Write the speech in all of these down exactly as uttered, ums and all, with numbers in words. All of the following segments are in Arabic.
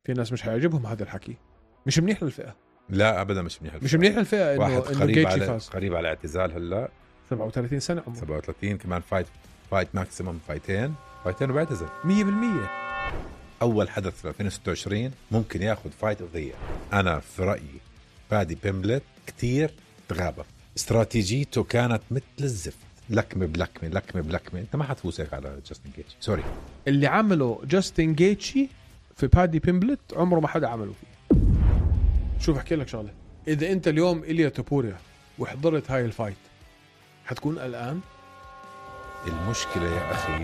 في ناس مش هيعجبهم هذا الحكي، مش منيح للفئة. لا ابدا مش منيح الفئة. مش منيح للفئة انه انه قريب جيتشي على فاز. قريب على اعتزال هلا سبعة وثلاثين سنة عمره. سبعة وثلاثين كمان فايت فايت ماكسيمم فايتين فايتين وبيعتزل مية بالمية. اول حدث في ألفين وستة وعشرين ممكن ياخذ فايت اوف ذا يير. انا في رايي بادي بيمبلت كتير تغابى، استراتيجيته كانت مثل الزفت، لكمه بلكمه لكمه بلكمه، انت ما حتفوز هيك على جاستن جيتشي. سوري، اللي عمله جاستن جيتشي في بادي بيمبلت عمره ما حدا عمله فيه. شوف احكي لك شغله، اذا انت اليوم إليا توبوريا وحضرت هاي الفايت حتكون قلقان؟ المشكله يا اخي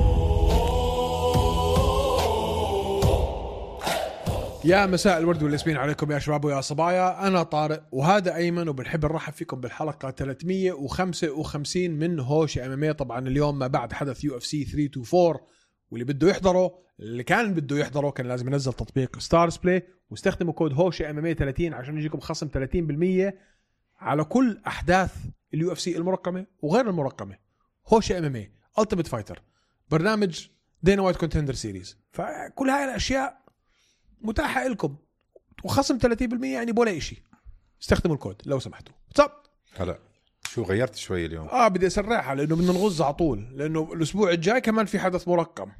يا مساء الورد والياسمين عليكم يا شباب ويا صبايا. أنا طارق وهذا أيمن، وبنحب نرحب فيكم بالحلقة ثلاثمية وخمسة وخمسين من هوش ام ام اي. طبعا اليوم ما بعد حدث يو اف سي ثلاثمية واربعة وعشرين، واللي بده يحضره اللي كان بده يحضره كان لازم ينزل تطبيق ستارز بلاي واستخدموا كود هوش ام ام اي ثلاثين عشان يجيكم خصم ثلاثين بالمية على كل أحداث اليو اف سي المرقمة وغير المرقمة. هوش ام ام اي التيميت فايتر، برنامج دينا وايت كونتندر سيريز، فكل هاي الأشياء متاحة لكم وخصم ثلاثين بالمية، يعني بولا إشي. استخدموا الكود لو سمحتوا. طب هلا شو غيرت شوي اليوم؟ اه بدي اسرعها لانه بدنا نغز على طول، لانه الاسبوع الجاي كمان في حدث مرقم،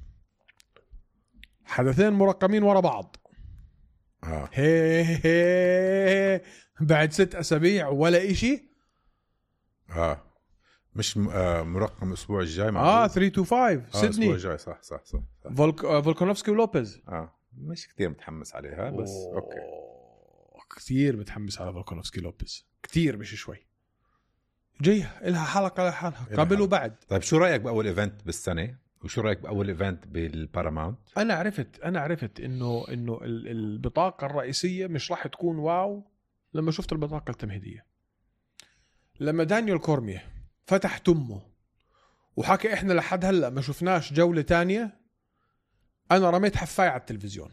حدثين مرقمين ورا بعض. اه هي هي بعد ست اسابيع ولا إشي. اه مش م... آه مرقم الاسبوع الجاي مع اه ثلاثمية وخمسة آه سيدني الاسبوع الجاي صح صح صح, صح. فولك... آه فولكانوفسكي ولوبيز. اه مش كتير متحمس عليها بس أوه. اوكي كثير متحمس على فولكانوفسكي لوبيز، كثير مش شوي. جايه لها حلقه لحالها قبل وبعد. طيب شو رايك باول ايفنت بالسنه، وشو رايك باول ايفنت بالباراماونت؟ انا عرفت انا عرفت انه انه البطاقه الرئيسيه مش راح تكون واو لما شفت البطاقه التمهيديه. لما دانيال كورميه فتح تمه وحكى احنا لحد هلا ما شفناش جوله تانية، انا رميت حفاية على التلفزيون.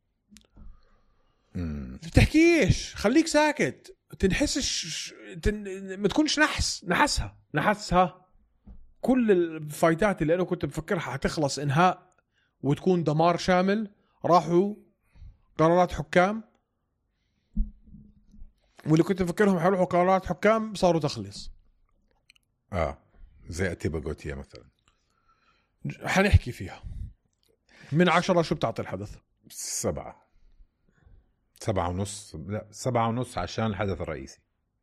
امم بتحكيش، خليك ساكت، تنحسش تن... ما تكونش نحس نحسها نحسها كل الفايتات اللي انا كنت بفكرها حتخلص انهاء وتكون دمار شامل راحوا قرارات حكام، واللي كنت بفكرهم حيروحوا قرارات حكام صاروا تخلص. اه زي اتيبا غوتيا مثلا. حنحكي فيها. من عشرة شو بتعطي الحدث؟ سبعة سبعة ونص. لا سبعة ونص عشان الحدث الرئيسي.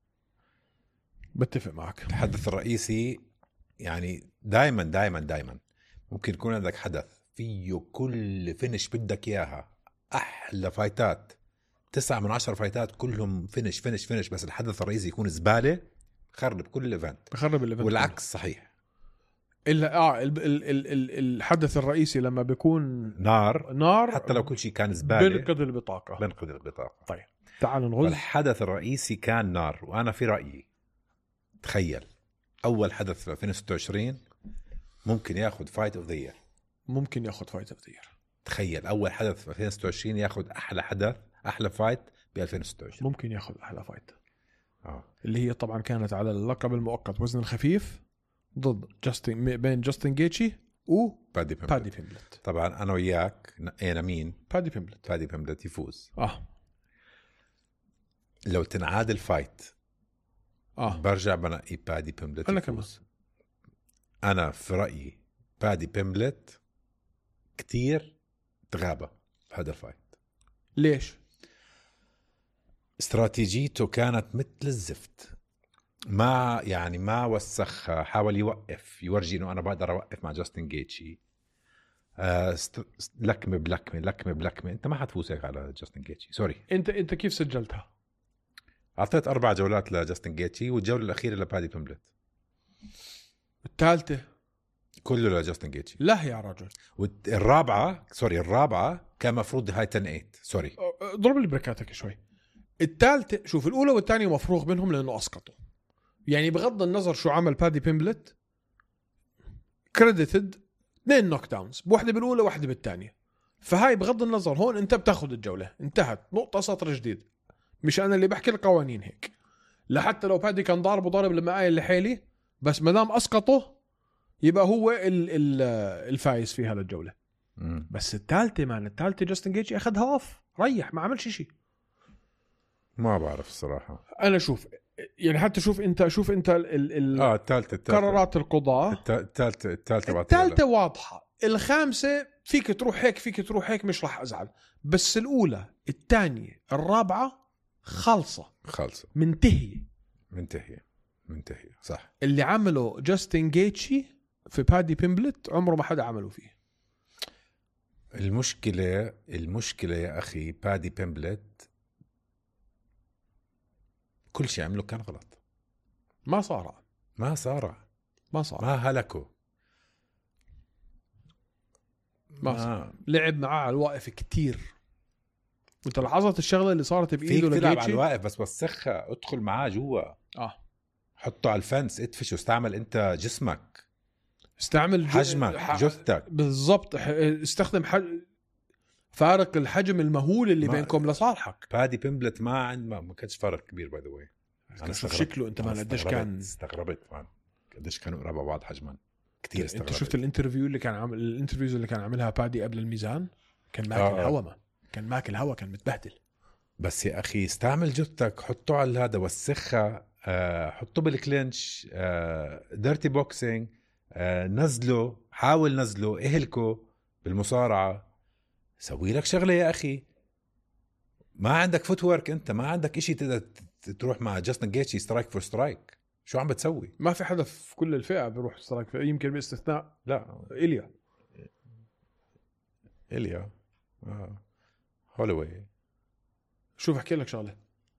بتفق معك. الحدث الرئيسي يعني دايما دايما دايما ممكن يكون عندك حدث فيه كل فينش بدك اياها، احلى فايتات، تسعة من عشر فايتات كلهم فينش فينش فينش، بس الحدث الرئيسي يكون زبالة، خرب كل الايفنت. بخرب الايفنت. والعكس صحيح. الا اه ال ال ال ال الحدث الرئيسي لما بيكون نار نار حتى لو كل شيء كان زبالة بنقذ البطاقة. بنقذ البطاقة. طيب تعالوا نغز. الحدث الرئيسي كان نار، وانا في رأيي تخيل اول حدث في ألفين وستة وعشرين ممكن ياخذ فايت اوف ذا يير. ممكن ياخذ فايت اوف ذا يير. تخيل اول حدث في ألفين وستة وعشرين ياخذ احلى حدث احلى فايت ب ألفين وستة وعشرين. ممكن ياخذ احلى فايت. اه اللي هي طبعا كانت على اللقب المؤقت وزن الخفيف ضد جاستن بين جاستن جيتشي و بادي بيمبلت. بادي بيمبلت. طبعا انا وياك نقينا مين؟ بادي بيمبلت. بادي بيمبلت يفوز. اه لو تنعادل فايت اه برجع بنقي بادي بيمبلت أنا يفوز. انا في رايي بادي بيمبلت كتير تغابى بهذا الفايت. ليش؟ استراتيجيته كانت مثل الزفت، ما يعني ما وسخ، حاول يوقف يورجي انه انا بقدر اوقف مع جاستن جيتشي. آه ست... لكمه بلكمه لكمه بلكمه، انت ما حتفوز هيك على جاستن جيتشي. سوري. انت انت كيف سجلتها؟ اعطيت اربع جولات لجاستن جيتشي والجوله الاخيره لبادي بيمبلت. الثالثه كله لجاستن جيتشي. لا يا رجل. والرابعه سوري الرابعه كان مفروض هاي عشرة ثمانية. سوري ضرب لي بركاتك شوي. الثالثه شوف، الاولى والثانيه مفروغ منهم لانه اسقطوا، يعني بغض النظر شو عمل بادي بيمبلت كريديتد اثنين نوك داونز، بوحده بالاولى وواحده بالثانيه، فهاي بغض النظر هون انت بتاخذ الجوله، انتهت، نقطه، سطر جديد. مش انا اللي بحكي القوانين هيك، لحتى لو بادي كان ضارب وضارب لما قايل لحالي، بس ما دام اسقطه يبقى هو ال ال الفايز في هذا الجوله. مم. بس الثالثه مان الثالثه جاستن جيتشي اخذها اوف ريح ما عملش شيء. ما بعرف الصراحه. انا شوف يعني حتى شوف انت شوف انت ال ال اه الثالثه قرارات القضاء الثالثه الثالثه الثالثه واضحه. الخامسه فيك تروح هيك فيك تروح هيك مش راح ازعل. بس الاولى الثانيه الرابعه خالصه خالصه منتهيه منتهيه منتهيه صح. اللي عمله جاستن جيتشي في بادي بيمبلت عمره ما حدا عمله فيه. المشكله المشكله يا اخي بادي بيمبلت كل شيء عمله كان غلط. ما صار ما صار ما صار ما هلكوا ما صار. لعب معاه على الواقف كتير. وانت لاحظت الشغله اللي صارت بايده فيك تلعب على لجيتشي. الواقف بس وسخها ادخل معاه جوا اه حطه على الفنس ادفش واستعمل انت جسمك استعمل ج- حجمك ح- جثتك. بالضبط. ح- استخدم حج... فارق الحجم المهول اللي ما- بينكم لصالحك. بادي بيمبلت ما عند ما, ما كانش فرق كبير باي ذا واي. شوف شكله انت ما قديش كان. استغربت مان قديش كانوا قريب على بعض حجما كثير. استغربت. انت شفت الانترفيو اللي كان عامل الانترفيوز اللي كان عاملها بادي قبل الميزان كان ماكل آه. هوا ما كان ماكل هوا كان متبهدل. بس يا اخي استعمل جثتك حطه على هذا وسخها آه، حطه بالكلينش آه، ديرتي بوكسينج آه، نزله حاول نزله اهلكه بالمصارعة. سوي لك شغلة يا اخي. ما عندك فوت ورك انت ما عندك اشي تقدر ت- تروح مع جاستن جيتشي سترايك فور سترايك. شو عم بتسوي؟ ما في حدا في كل الفئه بيروح سترايك فيه. يمكن باستثناء لا إيليا. إليا آه. هولوي. شوف احكي لك شغله.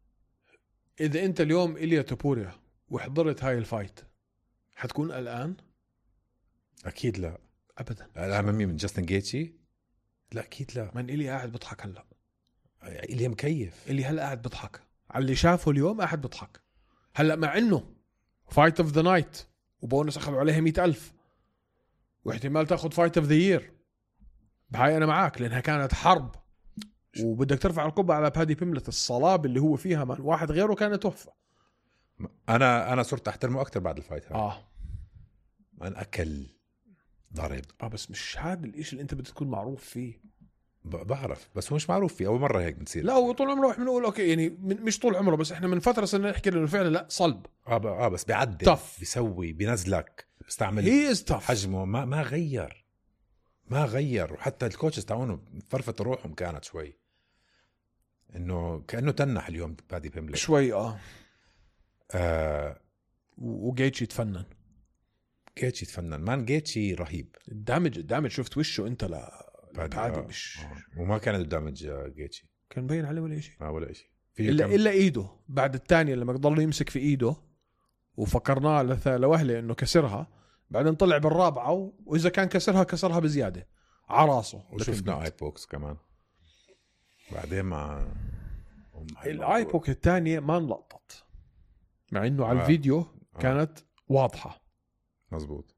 اذا انت اليوم إيليا توبوريا وحضرت هاي الفايت حتكون قلقان؟ اكيد لا. ابدا. الامامي من جاستن جيتشي لا اكيد لا. من إيليا قاعد بضحك هلا. إليا مكيف. اللي هلا قاعد بضحك على اللي شافه اليوم قاعد بضحك هلا مع انه فايت اوف ذا نايت وبونس اخذوا عليها مئة ألف واحتمال تاخذ فايت اوف ذا يير. بهاي انا معاك لانها كانت حرب وبدك ترفع القبعه على بادي بيملت. الصلابه اللي هو فيها من واحد غيره كانت تحفه. انا انا صرت احترمه اكثر بعد الفايت هاي. اه من اكل ضرب. اه بس مش هذا الاشي اللي انت بدك تكون معروف فيه. ب- بعرف بس هو مش معروف فيه. اول مره هيك بتصير. لا هو طول عمره احنا بنقول اوكي يعني من مش طول عمره بس احنا من فتره صرنا نحكي انه فعلا لا صلب. اه ب- اه بس بيعدل Tough. بيسوي بينزلك بيستعمل هي از تاف. حجمه ما ما غير ما غير. وحتى الكوتشز تاعونه فرفت روحهم كانت شوي انه كانه تنح اليوم بادي بيمبلت شوي اه. آه. وجيتشي تفنن. جيتشي تفنن مان. جيتشي رهيب. الدامج الدامج شفت وشه انت لا بادي عادي آه. مش آه. وما كان الدامج آه، جيتشي كان باين عليه ولا شيء ما ولا شيء في الا كم... الا ايده بعد الثانيه لما ضل يمسك في ايده وفكرناه لث... لوهله انه كسرها. بعدين طلع بالرابعه و... واذا كان كسرها كسرها بزياده عراسه. وشفنا اي بوكس كمان بعدين مع الاي بوك الثانيه ما انلقطت مع انه على آه. الفيديو آه. كانت واضحه. مزبوط.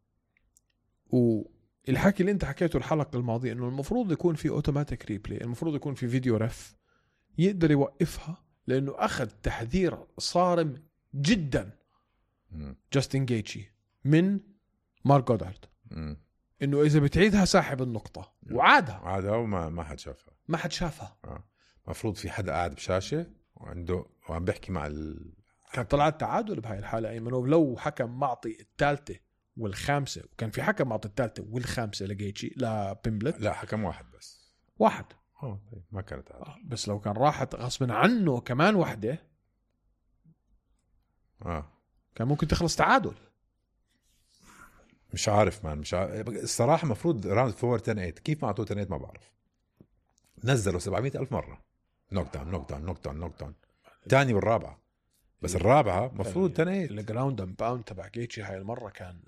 والحكي اللي انت حكيته الحلقه الماضيه انه المفروض يكون في اوتوماتيك ريبلاي. المفروض يكون في فيديو رف يقدر يوقفها لانه اخذ تحذير صارم جدا مم. جاستن جيتشي من مارك جودارد مم. انه اذا بتعيدها ساحب النقطه وعادها عادة وما ما حد شافها. ما حد شافها. آه. مفروض في حدا قاعد بشاشة وعنده وعم بيحكي مع ال... كان طلعت تعادل بهاي الحاله ايمن. ولو حكم معطي الثالثه والخامسه وكان في حكم معطي الثالثه والخامسه لجيتشي لبيمبلت لا حكم واحد بس. واحد. اه طيب ما كانت عادة. آه، بس لو كان راحت غصب عنه كمان وحده اه كان ممكن تخلص تعادل. مش عارف مان مش عارف. الصراحة مفروض راوند فور عشرة ثمانية كيف ما عطوه ثمانية ما بعرف. نزلوا سبعمية ألف مرة نوك داون نوك داون نوك داون نوك داون تاني والرابعة. بس الرابعة مفروض ثمانية. الجراوند اند باوند تبع جيتشي هاي المره كان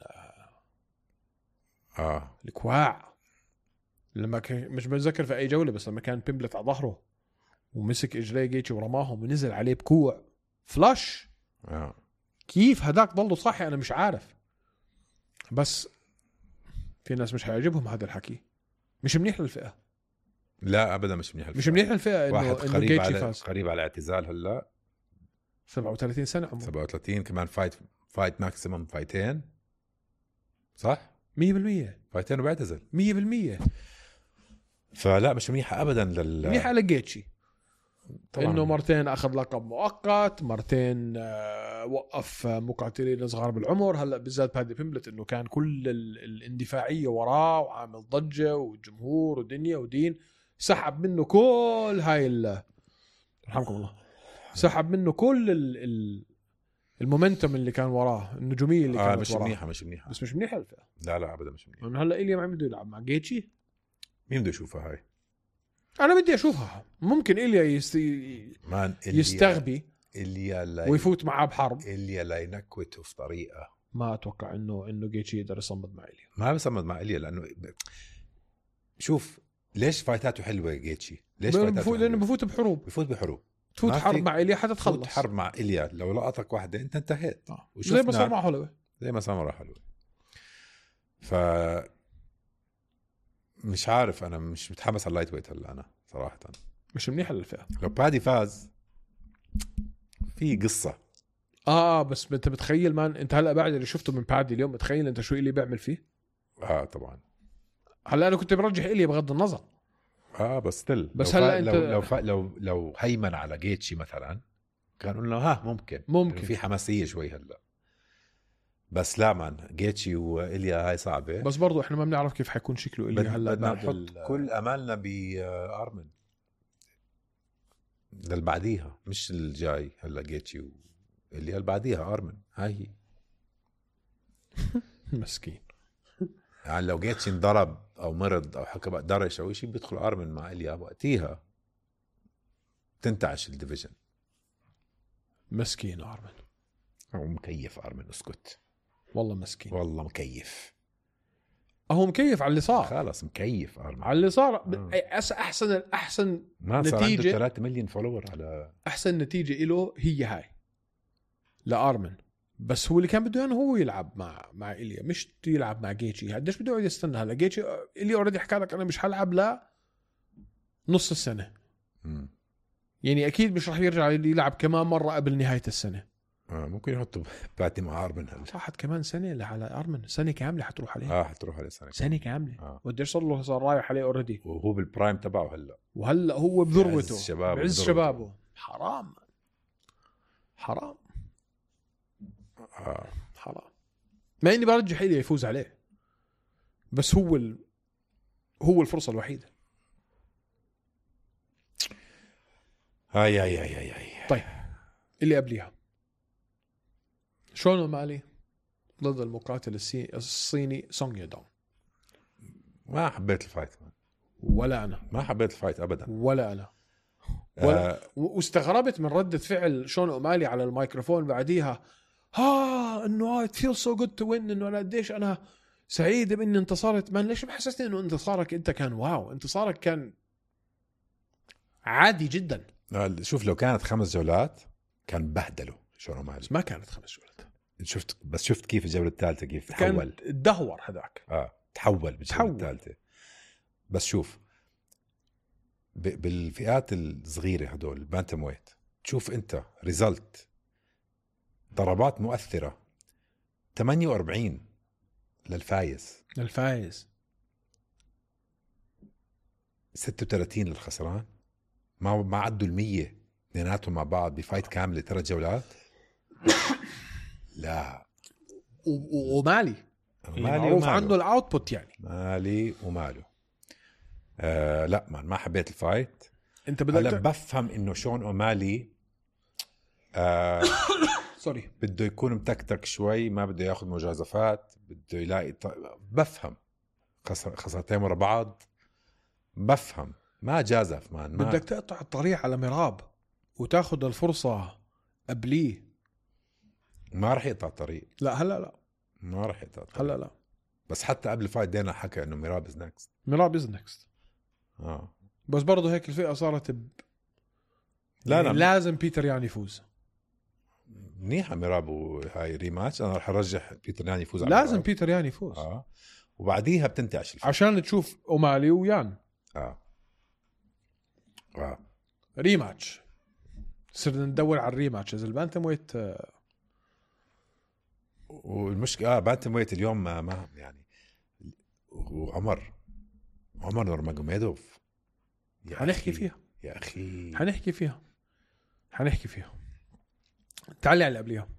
اه الكواع. لما كان مش بتذكر في اي جوله بس لما كان بيمبلت على ظهره ومسك اجري جيتشي ورماهم ونزل عليه بكوع فلاش. اه كيف هداك ضله صاحي انا مش عارف. بس في ناس مش هيعجبهم هذا الحكي. مش منيح للفئه. لا ابدا مش منيح. مش منيح للفئه واحد انه انه قريب جيتشي على فاز. قريب على اعتزال هلا سبعة وثلاثين سنه عمره. سبعة وثلاثين كمان فايت فايت ماكسيمم فايتين صح مية بالمية فايتين وبيعتزل. مية بالمية فلا مش منيحه ابدا لل منيحه لجيتشي طبعاً. انه مرتين اخذ لقب مؤقت، مرتين آه، وقف مقاتلين صغار بالعمر. هلا بالذات بادي بيمبلت انه كان كل ال- الاندفاعيه وراه وعامل ضجه وجمهور ودنيا ودين، سحب منه كل هاي ال رحمكم الله سحب منه كل ال ال المومنتم اللي كان وراه، النجوميه اللي آه كانت مش وراه. منيحه مش منيحه بس مش منيحه الفئه. لا لا ابدا مش منيحه. من هلا إليا ما عم بده يلعب مع جيتشي. مين بده يشوفها هاي؟ انا بدي اشوفها. ممكن إليا يست... مان يستغبي إليا لا ويفوت معاه بحرب. إليا لا ينكوته في طريقه ما اتوقع انه انه جيتشي يقدر يصمد مع إليا. ما بصمد مع إليا لانه شوف ليش فايتاته حلوه جيتشي؟ ليش فايتاته بفوت لانه بفوت بحروب، بفوت بحروب تفوت ما حرب فيك مع إليا حتى تفوت تخلص. حرب مع إليا لو لقطك واحده انت انتهيت. آه. وشفنا زي ما صار مع هولوي. زي ما صار مع حلوه. ف مش عارف انا مش متحمس على اللايت ويت هلا انا صراحه. مش منيحه للفئه. لو بادي فاز في قصه. اه بس انت بتخيل مان، انت هلا بعد اللي شفته من بادي اليوم بتخيل انت شو إليا بيعمل فيه. اه طبعا. هلا انا كنت برجح إليا بغض النظر. اه بس تل بس لو هلا فا... أنت- لو لو, فا... لو لو هيمن على جيتشي مثلا كان قلنا ها ممكن ممكن. في حماسيه شوي هلا. بس لا مان جيتشي وإليا هاي صعبه. بس برضو احنا ما بنعرف كيف حيكون شكله بد... إليا هلا بدنا بعد نحط ال... كل امالنا بارمن للبعديها مش الجاي. هلا جيتشي وإليا البعديها ارمن. هاي هي مسكين. يعني لو جيتشي انضرب او مرض او حكى بقى درش او شيء بيدخل ارمن مع إليا وقتيها تنتعش الديفيجن. مسكين ارمن. هو مكيف ارمن اسكت والله مسكين. والله مكيف. هو مكيف على اللي صار. خلاص مكيف ارمن على اللي صار. آه. أس احسن احسن ما صار عنده نتيجة. ثلاثة مليون فولور على احسن نتيجة له هي هاي لارمن. بس هو اللي كان بده انه هو يلعب مع مع إليا مش يلعب مع جيتشي. قديش بده يقعد يستنى هلا جيتشي؟ إليا اوريدي حكى لك انا مش هلعب لا نص السنة. مم. يعني اكيد مش راح يرجع يلعب كمان مرة قبل نهاية السنة. آه ممكن يحطوا باتي مع ارمن هلا. راحت كمان سنة على ارمن. سنة كاملة حتروح عليه. اه حتروح عليه سنة سنة كاملة. آه. وقديش صار له صار رايح عليه اوريدي. وهو بالبرايم تبعه هلا. وهلا هو بذروته بعز شبابه بعز بذروته. شبابه. حرام حرام آه. حرام. ما اني برجح إليه يفوز عليه بس هو ال... هو الفرصة الوحيدة. هاي هاي هاي هاي هاي طيب اللي قبليها شون مالي ضد المقاتل السي... الصيني سونغ يدونغ. ما حبيت الفايت. ولا انا ما حبيت الفايت ابدا. ولا انا ولا آه. واستغربت من ردة فعل شون أومالي على الميكروفون بعديها. ها انه it feels so good to win. انه انا قديش انا سعيد باني انتصرت. مان ليش بحسسني انه انتصارك انت كان واو؟ انتصارك كان عادي جدا. شوف لو كانت خمس جولات كان بهدلوا شون مالي. بس ما كانت خمس جولات. شفت بس شفت كيف الجولة الثالثة كيف كان تحول. الدهور هذاك. اه تحول بالجولة تحول. الثالثة. بس شوف ب- بالفئات الصغيرة هدول البانتم ويت تشوف انت ريزلت ضربات مؤثرة ثمانية وأربعين للفايز الفايز ستة وثلاثين للخسران. ما ما عدوا المية اثنيناتهم مع بعض بفايت كاملة ثلاث جولات. لا و- ومالي مالي معروف وماله. عنده الاوتبوت يعني. مالي وماله. آه لا ما ما حبيت الفايت. انت هلا بدك بفهم انه شون اومالي آه سوري بده يكون متكتك شوي ما بده ياخذ مجازفات بده يلاقي ط... بفهم خسر... خسرتين ورا بعض بفهم ما جازف مان ما... بدك تقطع الطريق على مراب وتاخذ الفرصة قبليه. ما رح يقطع الطريق. لا هلا لا ما رح يقطع الطريق. هلا لا. بس حتى قبل الفايت دينا حكى انه ميراب از نكست. مراب از نكست. اه بس برضه هيك الفئة صارت ب... لا يعني لا لازم بيتر يعني يفوز. منيحه ميراب وهاي ريماتش. انا رح ارجح بيتر ياني يفوز على لازم ميراب. بيتر يعني يفوز. اه وبعديها بتنتعش الفيلم. عشان تشوف أومالي ويان. اه اه ريماتش. صرنا ندور على الريماتش إذا البانتم ويت. والمشكله اه بانتم ويت اليوم ما, ما يعني وعمر عمر نورماجوميدوف حنحكي فيها يا اخي حنحكي فيها حنحكي فيها تعالي على اللي قبليها.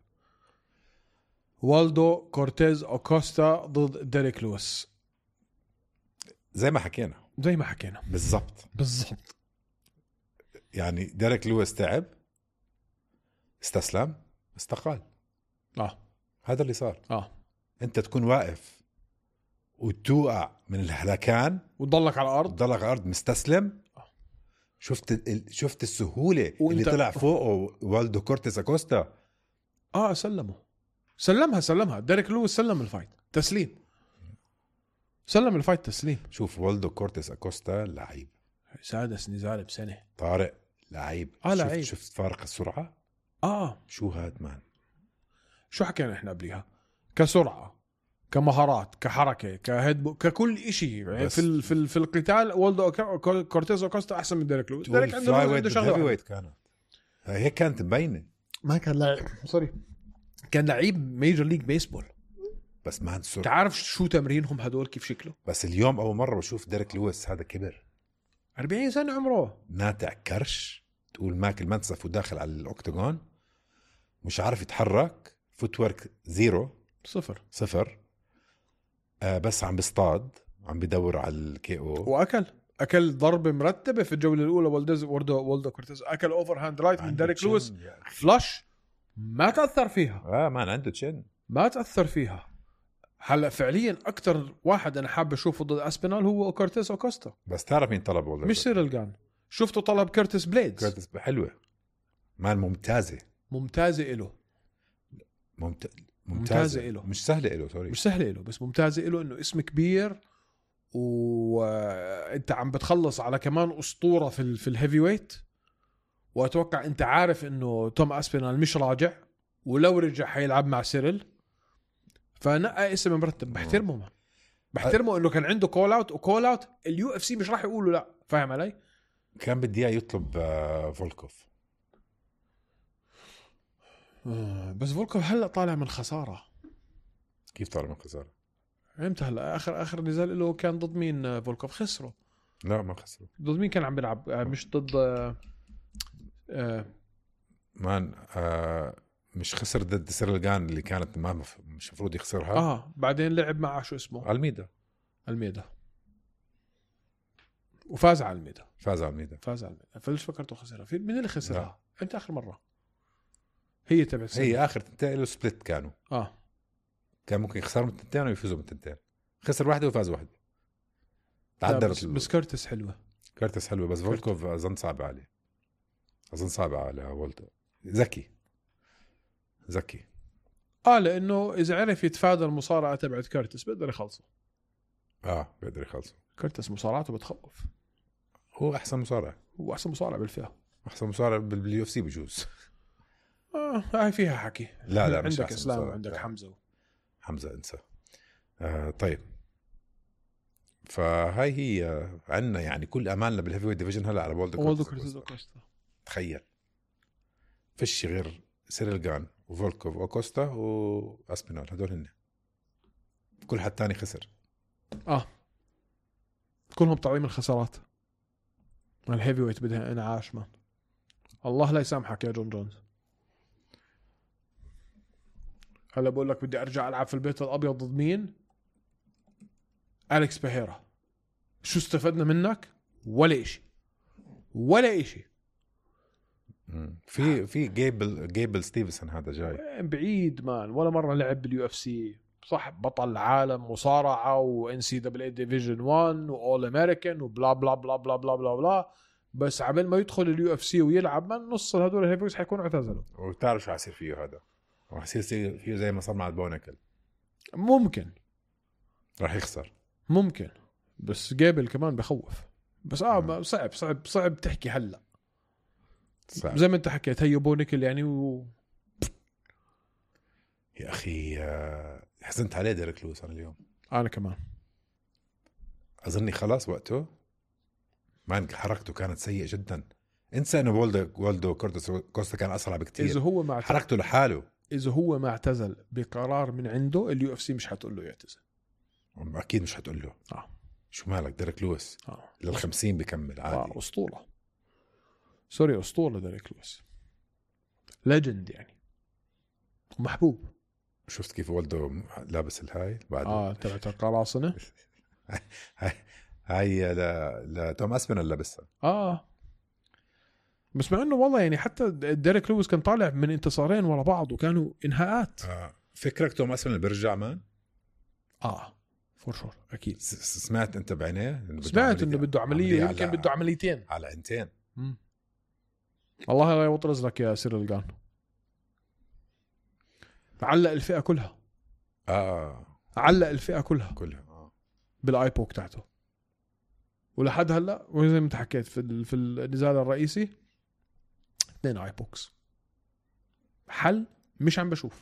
والدو كورتيز أوكوستا ضد ديريك لويس. زي ما حكينا زي ما حكينا بالضبط بالضبط. يعني ديريك لويس تعب، استسلم، استقال. اه هذا اللي صار. اه انت تكون واقف وتوقع من الهلكان وتضلك على الارض، تضلك على الارض مستسلم. شفت ال... شفت السهوله اللي طلع فوقه والدو كورتيز أكوستا. اه سلمه سلمها سلمها ديريك لويس سلم الفايت تسليم، سلم الفايت تسليم. شوف والدو كورتيز أكوستا لعيب، سادس نزال بسنه. طارق لعيب. اه شفت لعيب. شفت فارق السرعه. اه شو هاد مان. شو حكينا احنا قبليها؟ كسرعه، كمهارات، كحركه، كهيد، ككل إشي يعني في ال في ال في القتال والدو كورتيز أوكوستا احسن من ديريك لويس. ديريك عنده عنده شغله ويت كانت هيك كانت مبينه. ما كان لاعب سوري كان لعيب ميجر ليج بيسبول. بس ما عنده تعرف شو تمرينهم هدول كيف شكله؟ بس اليوم اول مره بشوف ديريك لويس هذا كبر أربعين سنه عمره، ناتع كرش، تقول ماكل منسف وداخل على الاوكتاغون مش عارف يتحرك، فوتورك زيرو صفر صفر. آه بس عم بيصطاد، عم بدور على الكي او، واكل اكل ضربه مرتبه في الجوله الاولى. والدز وردو والدو كورتيز اكل اوفر هاند رايت من ديريك لويس فلاش، ما تاثر فيها. اه ما عنده تشن، ما تاثر فيها. هلا فعليا اكثر واحد انا حابب اشوفه ضد اسبينال هو كورتيز أوكوستا. بس تعرف مين طلب والله؟ مش سيريل جان. شفته طلب كيرتس بليدز. كيرتس حلوه مان، ممتازه ممتازه له ممت... ممتازة, ممتازه له مش سهله له سوري مش سهله له بس ممتازه له، انه اسم كبير وانت عم بتخلص على كمان اسطوره في ال... في الهيفي ويت. واتوقع انت عارف انه توم اسبينال مش راجع، ولو رجع حيلعب مع سيريل، فنقى اسم مرتب. بحترمه ما. بحترمه انه كان عنده كول اوت، وكول اوت اليو اف سي مش راح يقولوا لا. فاهم علي؟ كان بدي اياه يطلب آه فولكوف. آه بس فولكوف هلا طالع من خساره. كيف طالع من خساره؟ امتى هلا اخر اخر نزال له كان ضد مين؟ فولكوف خسره. لا ما خسروا. ضد مين كان عم بيلعب؟ مش ضد آه آه مان آه مش خسر ضد سيرلغان اللي كانت ما مش المفروض يخسرها. اه بعدين لعب مع شو اسمه الميدا. الميدا وفاز على الميدا. فاز على الميدا. فاز على الميدا. فليش فكرته خسرها؟ في من اللي خسرها؟ انت اخر مره هي تبعت هي اخر تنتين له سبليت كانوا. اه كان ممكن يخسر من التنتين ويفوزوا من التنتين. خسر واحده وفاز واحده. تعدلت بس, بس كيرتس حلوه. كيرتس حلوه بس فولكوف اظن صعب عليه. اظن صعب على والدو. ذكي ذكي اه لانه اذا عرف يتفادى المصارعه تبعت كيرتس بيقدر يخلصه. اه بيقدر يخلصه. كيرتس مصارعته بتخوف. هو احسن مصارع. هو احسن مصارع بالفئه. احسن مصارع باليو اف سي بجوز. اه هاي فيها حكي. لا لا عندك اسلام وعندك حمزه. حمزه انسى. آه طيب فهاي هي عنا يعني كل امالنا بالهيفي ويت ديفيجن هلا على والدو كورتيز. تخيل فيش غير سيريل جان وفولكوف وأوكوستا واسبينال، هدول هن. كل حد تاني خسر. اه كلهم طالعين من الخسارات. الهيفي ويت بدها انعاش مان. الله لا يسامحك يا جون جونز. هلا بقول لك بدي ارجع العب في البيت الابيض ضد مين؟ أليكس بيهيرا. شو استفدنا منك؟ ولا إشي ولا إشي. في في جيبل جيبل ستيفنسون هذا جاي بعيد مان، ولا مرة لعب باليو اف سي. صح بطل عالم مصارعة وان سي دبل اي ديفيجن واحد واول امريكان وبلا بلا بلا بلا بلا بلا بلا، بس عبال ما يدخل اليو اف سي ويلعب من نص هدول الهيفيز حيكونوا اعتزلوا. وتعرف شو حيصير فيه هذا؟ راح يصير فيه زي ما صار مع البونكل. ممكن راح يخسر ممكن، بس جيبل كمان بخوف. بس اه صعب صعب صعب تحكي هلا صعب. زي ما انت حكيت هي بونكل يعني و... يا اخي حزنت عليه ديريك لويس انا اليوم. انا كمان اظني خلاص وقته. ما حركته كانت سيئة جدا. انسى انه والدو والدو كورتيز كوستا كان اسرع بكتير. اذا هو ما حركته لحاله، اذا هو ما اعتزل بقرار من عنده اليو اف سي مش حتقول له يعتزل. اكيد مش حتقول له. اه شو مالك ديريك لويس آه. للخمسين بكمل عادي. آه. أسطورة سوري أسطورة ديريك لويس ليجند يعني ومحبوب. شفت كيف والده لابس الهاي بعد اه تبعت القراصنة هاي هاي ل لتوم اسبينال لابسها. اه بس مع انه والله يعني حتى ديريك لويس كان طالع من انتصارين ورا بعض وكانوا انهاءات. آه. فكرك توم اسبينال بيرجع مان؟ اه فور شور اكيد. سمعت انت بعينيه؟ سمعت انه بده عمليه يمكن بده عمليتين على عينتين. مم. الله لا يطرز لك يا سيريل جان. علق الفئه كلها. اه علق الفئه كلها كلها اه بالايبوك تاعته. ولحد هلا وزي ما انت حكيت في في النزال الرئيسي اثنين ايبوكس. حل مش عم بشوف.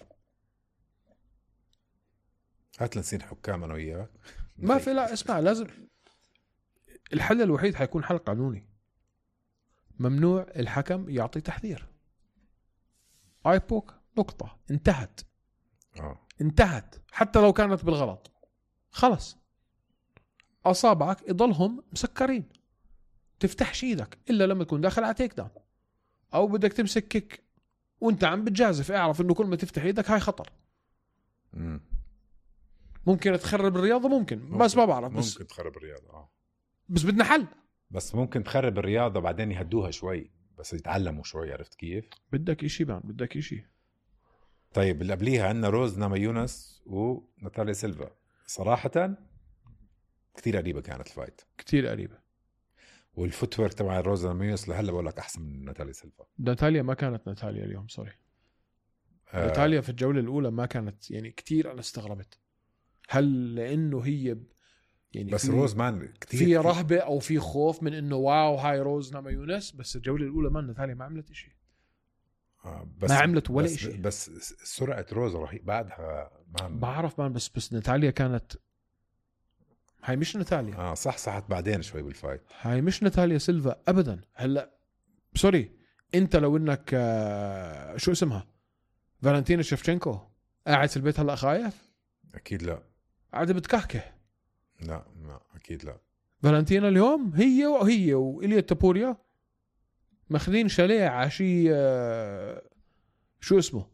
هات لنسين حكام انا وياك. ما في لا اسمع لازم الحل الوحيد حيكون حل قانوني. ممنوع الحكم يعطي تحذير. ايبوك نقطة انتهت. اه انتهت حتى لو كانت بالغلط خلص. أصابعك يضلهم مسكرين تفتحش ايدك إلا لما تكون داخل على تيك داون أو بدك تمسك كيك وانت عم بتجازف. اعرف انه كل ما تفتح ايدك هاي خطر. مم. ممكن تخرب الرياضة ممكن, ممكن بس ما بعرف. بس ممكن تخرب الرياضة اه بس بدنا حل. بس ممكن تخرب الرياضة بعدين يهدوها شوي بس يتعلموا شوي. عرفت كيف؟ بدك إشي بان بدك إشي. طيب اللي قبليها عندنا روز نامايونس وناتاليا سيلفا. صراحة كتير قريبة كانت الفايت. كتير قريبة. والفوتورك تبع روز نامايونس لهلا بقول لك أحسن من ناتاليا سيلفا. ناتاليا ما كانت ناتاليا اليوم سوري. آه. ناتاليا في الجولة الأولى ما كانت يعني كتير. أنا استغربت هل لأنه هي ب... يعني بس في... روز مان كتير في رهبة أو في خوف من إنه واو هاي روز نامايونس. بس الجولة الأولى ما ناتاليا ما عملت إشي. آه بس ما عملت ولا بس إشي. بس سرعة روز رهيب بعدها ما بعرف مان بس بس ناتاليا كانت هاي مش ناتاليا. اه صح صحت بعدين شوي بالفايت. هاي مش ناتاليا سيلفا أبدا. هلا سوري أنت لو إنك آه شو اسمها فالنتينا شيفتشينكو قاعد في البيت هلا خايف؟ أكيد لا. قاعدة بتكهكه. لا لا أكيد لا. فالنتينا اليوم هي وهي وإليا تابوريا ماخذين شاليه عشي آه شو اسمه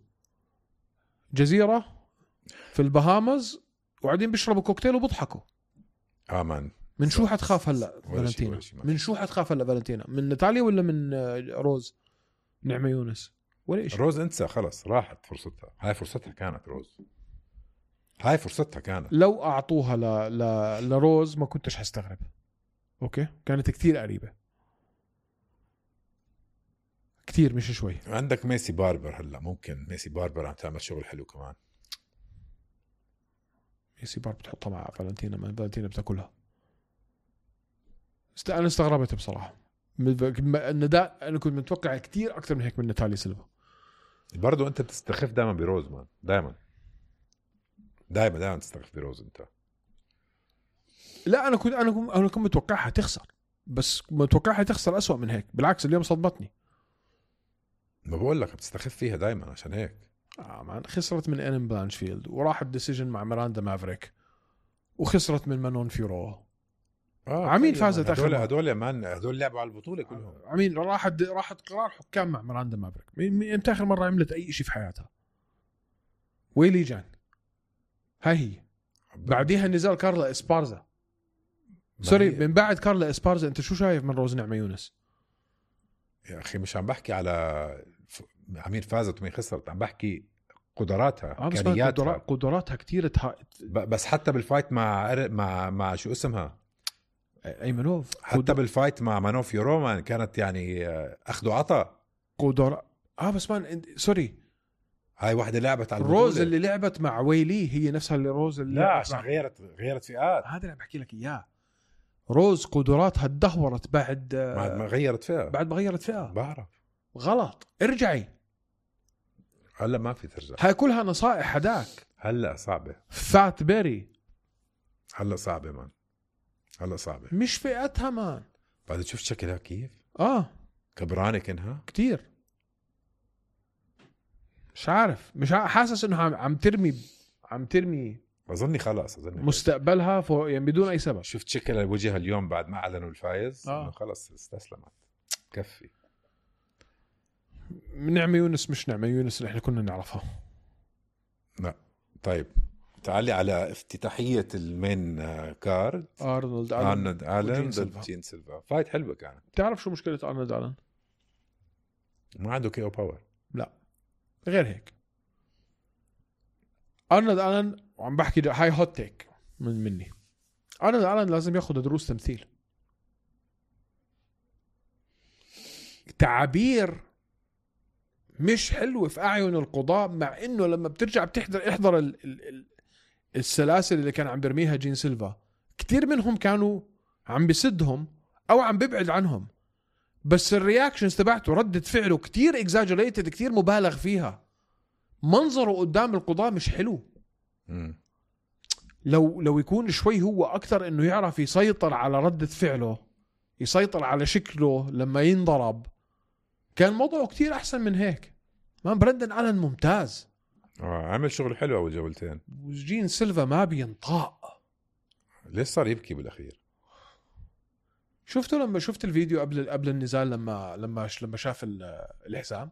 جزيرة في البهامز وقاعدين بيشربوا كوكتيل وبضحكوا. آمان من شو حتخاف هلا ولا شي فالنتينا؟ ولا شي من شو حتخاف هلا فالنتينا؟ من ناتاليا ولا من آه روز نعمة يونس ولا إشي؟ روز انسى خلص راحت فرصتها. هاي فرصتها كانت روز. هاي فرصتها كانت. لو أعطوها ل... ل... لروز ما كنتش حستغرب. أوكي كانت كتير قريبة كتير مش شوي. عندك ميسي باربر هلا ممكن ميسي باربر عم تعمل شغل حلو كمان. ميسي باربر بتحطها مع فالنتينا ما فالنتينا بتاكلها. است... أنا استغربت بصراحة. النداء أنا كنت متوقع كتير أكتر من هيك من ناتاليا سيلفا. برضو أنت بتستخف دائما بروز مان. دائما دائما دائما تستخف بروز أنت. لا أنا كنت أنا كنت أنا كنت متوقعها تخسر بس متوقعها تخسر أسوأ من هيك. بالعكس اليوم صدمتني. ما بقول لك بتستخف فيها دائما عشان هيك. آه مان خسرت من إلين بلانشفيلد وراحت ديسيجن مع ميراندا مافريك وخسرت من مانون فيورو. آه عمين فازت هدول آخر هدول مان هدول لعبوا على البطولة كلهم. عمين راحت راحت قرار حكام مع ميراندا مافريك. امتى آخر مرة عملت أي شيء في حياتها؟ ويلي جان هاي هي. بعديها نزال كارلا إسبارزا. سوري من بعد كارلا إسبارزا أنت شو شايف من روز نعمة يونس؟ يا أخي مش عم بحكي على عمين فازت ومين خسرت. عم بحكي قدراتها إمكانياتها قدراتها كتير تها... بس حتى بالفايت مع مع مع شو اسمها أيمنوف حتى قدر... بالفايت مع مانوف يورومان كانت يعني أخذوا عطا قدرات. آه بس مان سوري هاي واحدة لعبت على البطولة. روز اللي لعبت مع ويلي هي نفسها اللي روز اللي لا عشان غيرت غيرت فئات. هذا اللي بحكي لك إياه. روز قدراتها تدهورت بعد بعد ما غيرت فئة. بعد ما غيرت فئة. بعرف غلط ارجعي. هلا ما في ترجع. هاي كلها نصائح هداك. هلا صعبة. فات بيري هلا صعبة مان. هلا صعبة مش فئتها مان. بعد تشوف شكلها كيف اه كبرانة كنها كتير. مش عارف مش عارف. حاسس انه عم, عم ترمي عم ترمي اظني خلاص اظني مستقبلها فوق يعني بدون اي سبب. شفت شكل وجهها اليوم بعد ما اعلنوا الفايز آه. انه خلص استسلمت. كفي. نعمة يونس مش نعمة يونس اللي احنا كنا نعرفها. لا طيب تعالي على افتتاحية المين كارد. ارنولد ارنولد وجين الن سيلفا. ضد جين سيلفا. فايت حلوة كانت. تعرف شو مشكلة ارنولد الن؟ ما عنده كيو باور. لا غير هيك. ارنولد الن وعم بحكي هاي هوت تيك من مني. ارنولد الن لازم ياخذ دروس تمثيل. تعابير مش حلوة في أعين القضاء، مع إنه لما بترجع بتحضر احضر ال ال ال السلاسل اللي كان عم برميها جين سيلفا، كتير منهم كانوا عم بسدهم أو عم ببعد عنهم، بس الرياكشنز تبعته ردة فعله كتير اكزاجريتد، كتير مبالغ فيها. منظره قدام القضاء مش حلو. مم. لو لو يكون شوي هو أكثر إنه يعرف يسيطر على ردة فعله، يسيطر على شكله لما ينضرب، كان موضوعه كتير أحسن من هيك. ما برندن ألن ممتاز. آه عمل شغل حلو أول جولتين. وجين سيلفا ما بينطاق. ليش صار يبكي بالأخير؟ شفته لما شفت الفيديو قبل قبل النزال لما لما لما شاف الحزام.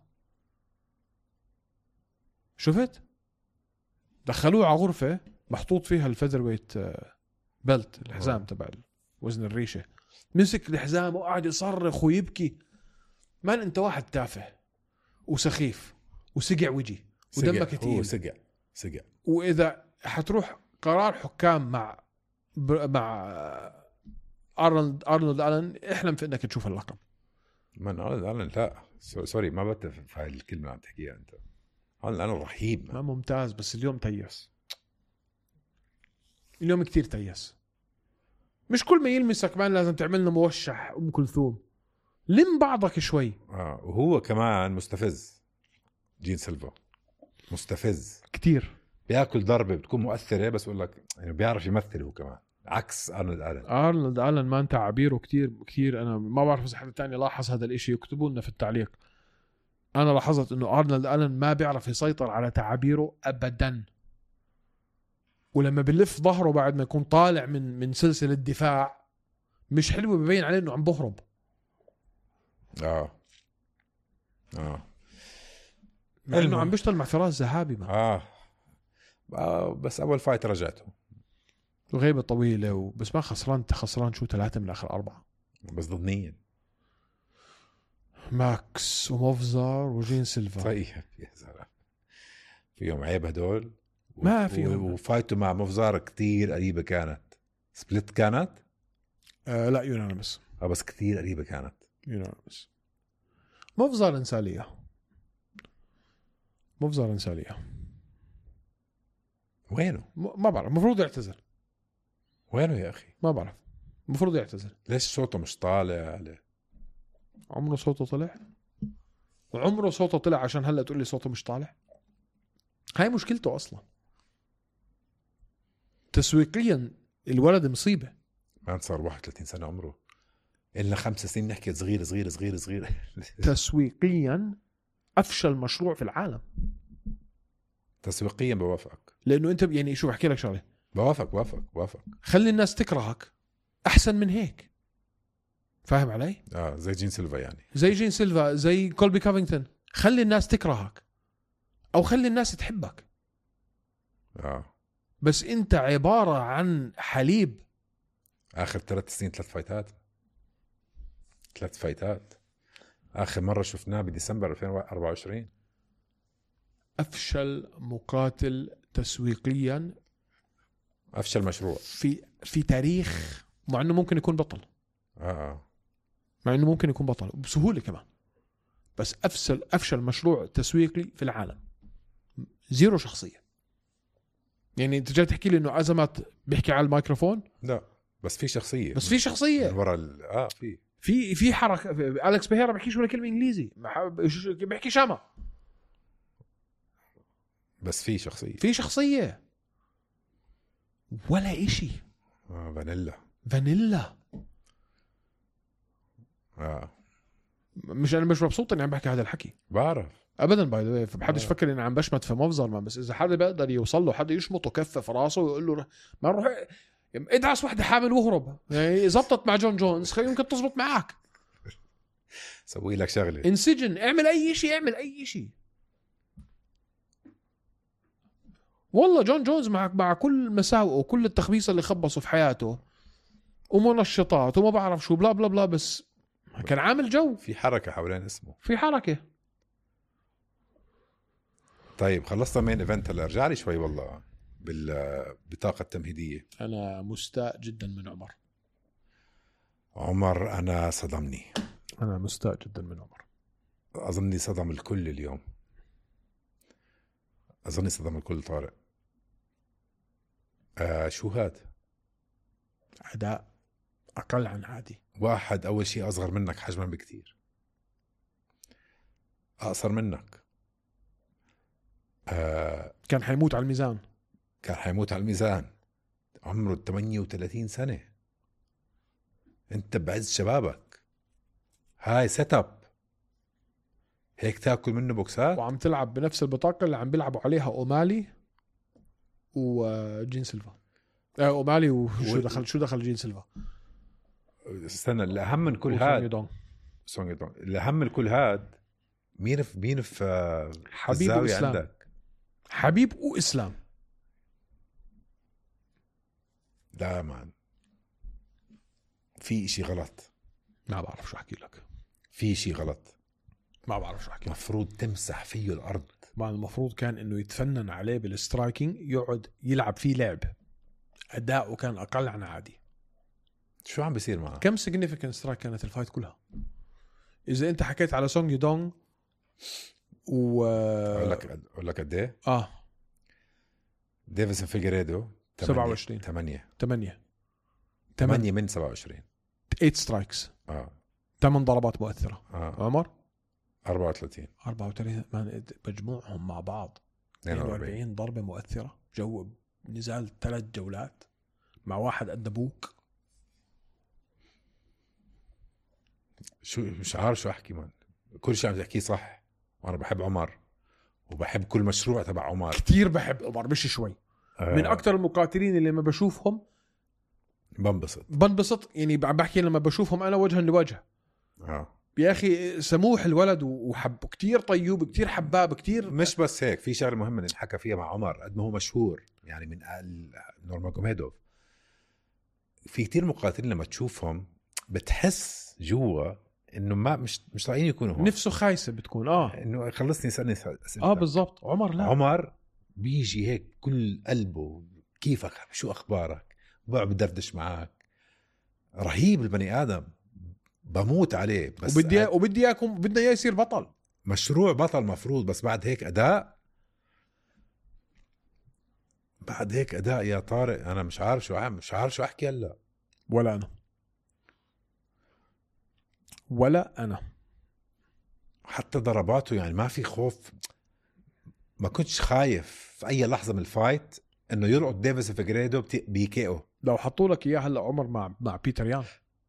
شفت دخلوه على غرفة محطوط فيها الفيذر ويت بلت، الحزام تبع وزن الريشة. مسك الحزام وقعد يصرخ ويبكي. مان انت واحد تافه وسخيف وسقع وجي ودمك تقيل. هو سقع سقع. واذا حتروح قرار حكام مع مع ارنولد ارنولد الن، احلم في انك تشوف اللقب. من ارنولد الن لا سوري ما بتفهم في هاي الكلمه اللي عم تحكيها انت. ارنولد الن رهيب. ما ممتاز بس اليوم تيس. اليوم كتير تيس. مش كل ما يلمسك مان لازم تعملنا موشح ام كلثوم. لم بعضك شوي. اه وهو كمان مستفز. جين سيلفا مستفز كتير. بياكل ضربه بتكون مؤثره بس بقول لك يعني بيعرف يمثل هو كمان عكس ارنولد الن. ارنولد الن ما انت تعابيره كتير كتير. انا ما بعرف اذا حدا تاني لاحظ هذا الاشي، يكتبوا لنا في التعليق. انا لاحظت انه ارنولد الن ما بيعرف يسيطر على تعابيره ابدا. ولما بلف ظهره بعد ما يكون طالع من من سلسله الدفاع مش حلو، ببين عليه انه عم بهرب. اه اه انه عم بيشتغل مع فراس زهابي ما. آه. اه بس اول فايت رجعته وغيبه طويله وبس ما خسران. خسران شو ثلاثه من اخر اربعه بس ضمنيا. ماكس وموفزار وجين سيلفا. طيب يا زلمه فيهم عيب هدول. ما فيهم. وفايته مع مفزار كتير قريبه كانت. سبليت كانت آه لا يونانيمس. اه بس كتير قريبه كانت. يونانيمس. مفزار انساليه. مفزار انساليه. وينه؟ ما بعرف. المفروض يعتزل. وينه يا اخي؟ ما بعرف. المفروض يعتزل. ليش صوته مش طالع عليه؟ عمره صوته طلع؟ وعمره صوته طلع عشان هلا تقول لي صوته مش طالع؟ هاي مشكلته اصلا. تسويقيا الولد مصيبه. ما صار واحد وثلاثين سنه عمره. إلنا خمس سنين نحكي صغير صغير صغير صغير. تسويقيا افشل مشروع في العالم. تسويقيا بوافقك. لانه انت يعني شو بحكي لك شغله. بوافق بوافق بوافق. خلي الناس تكرهك احسن من هيك. فاهم علي؟ اه زي جين سيلفا يعني. زي جين سيلفا، زي كولبي كوفينغتون. خلي الناس تكرهك او خلي الناس تحبك. اه بس انت عباره عن حليب. اخر ثلاث سنين ثلاث فايتات. ثلاث فايتات. اخر مره شفناه بديسمبر ألفين وأربعة وعشرين. افشل مقاتل تسويقيا. افشل مشروع في في تاريخ. مع انه ممكن يكون بطل. اه اه مع انه ممكن يكون بطل بسهوله كمان. بس افشل افشل مشروع تسويقي في العالم. زيرو شخصيه. يعني انت جاي تحكي لي انه ازمات بيحكي على الميكروفون؟ لا بس في شخصيه. بس في شخصيه من ورا ال... اه في في في حركه. أليكس بيهيرا بيحكيش ولا كلمه انجليزي. بيحكي شامه. بس في شخصيه. في شخصيه ولا إشي. اه فانيلا. فانيلا. اه مش انا مش مبسوط اني عم بحكي هذا الحكي. بعرف. ابدا باي ذا واي، فبحدش آه. فكر اني عم بشمت في مفزر ما، بس اذا حدا بيقدر يوصل له، حدا يشمطه كفه في راسه ويقول له ما نروح ادعس واحده حامل واهرب، يعني زبطت مع جون جونز خلي يمكن تزبط معك، سوي لك شغله. انسجن، اعمل اي شيء، اعمل اي شيء. والله جون جونز مع مع كل مساوئه وكل التخبيص اللي خبصه في حياته ومنشطات وما بعرف شو بلا بلا بلا، بس كان عامل جو، في حركه حوالين اسمه، في حركه. طيب خلصنا مين ايفنت هلا، ارجع لي شوي والله بالبطاقه التمهيديه. انا مستاء جدا من عمر. عمر انا صدمني، انا مستاء جدا من عمر. اظني صدم الكل اليوم، اظني صدم الكل طارق. آه شو هاد؟ اداء اقل عن عادي. واحد اول شيء اصغر منك حجما بكتير، اقصر منك، آه كان حيموت على الميزان، كان حيموت على الميزان، عمره ثمانية وثلاثين سنة، انت بعز شبابك، هاي سيت اب هيك تاكل منه بوكسات، وعم تلعب بنفس البطاقه اللي عم بيلعبوا عليها اومالي وجين سيلفا. آه اومالي وشو و... دخل شو دخل جين سيلفا. استنى، الاهم من كل وسونج هاد يدونغ. سونج يدونغ. الاهم من كل هاد مين في مين في حبيب الزاوية وإسلام. عندك؟ حبيب واسلام. لا مان، في اشي غلط، ما بعرف شو احكي لك، في اشي غلط، ما بعرف شو احكي لك. مفروض تمسح فيه الارض. ما المفروض كان انه يتفنن عليه بالسترايكينج، يقعد يلعب فيه لعب. اداؤه كان اقل عن عادي. شو عم بيصير معه؟ كم سيجنيفيكانت سترايك كانت الفايت كلها؟ اذا انت حكيت على سونج يدونغ و اقول لك اقول لك قد ايه؟ اه ديفيسون فيجريدو سبعة وعشرين ثمانية ثمانية ثمانية من سبعة وعشرين ثمانية سترايكس، اه ثمان ضربات مؤثرة. اه عمر أربعة وثلاثين أربعة وثلاثين، مان مجموعهم مع بعض اثنين اثنين وأربعين وأربعين ضربة مؤثرة، جو نزال ثلاث جولات مع واحد قد ابوك. شو مش عارف شو احكي مان، كل شيء عم تحكيه صح، وانا بحب عمر وبحب كل مشروع تبع عمر كتير بحب عمر، مش شوي. آه. من اكتر المقاتلين اللي لما بشوفهم بنبسط بنبسط، يعني عم بحكي لما بشوفهم انا وجها لوجه. اه يا اخي سموح الولد وحب كتير طيوب، كتير حباب، كتير. مش بس هيك، في شغله مهمه نحكى فيها مع عمر، قد ما هو مشهور يعني من نورماجوميدوف، في كتير مقاتلين لما تشوفهم بتحس جوا انه ما مش مش طايقين يكونوا هون، نفسه خايسه بتكون اه انه خلصني اسالني اسئله. اه بالضبط. عمر لا، عمر بيجي هيك كل قلبه، كيفك، شو اخبارك، بقعد بدردش معك، رهيب البني ادم، بموت عليه. بس وبدي وبدي اياكم بدنا اياه يصير بطل، مشروع بطل مفروض، بس بعد هيك اداء، بعد هيك اداء يا طارق انا مش عارف شو عم مش عارف شو احكي هلا. ولا انا ولا انا حتى ضرباته يعني ما في خوف، ما كنتش خايف في اي لحظه من الفايت انه يلقط ديفيس فيجريدو بيكيئه. لو حطوا لك اياه هلا عمر مع مع بيتر يان،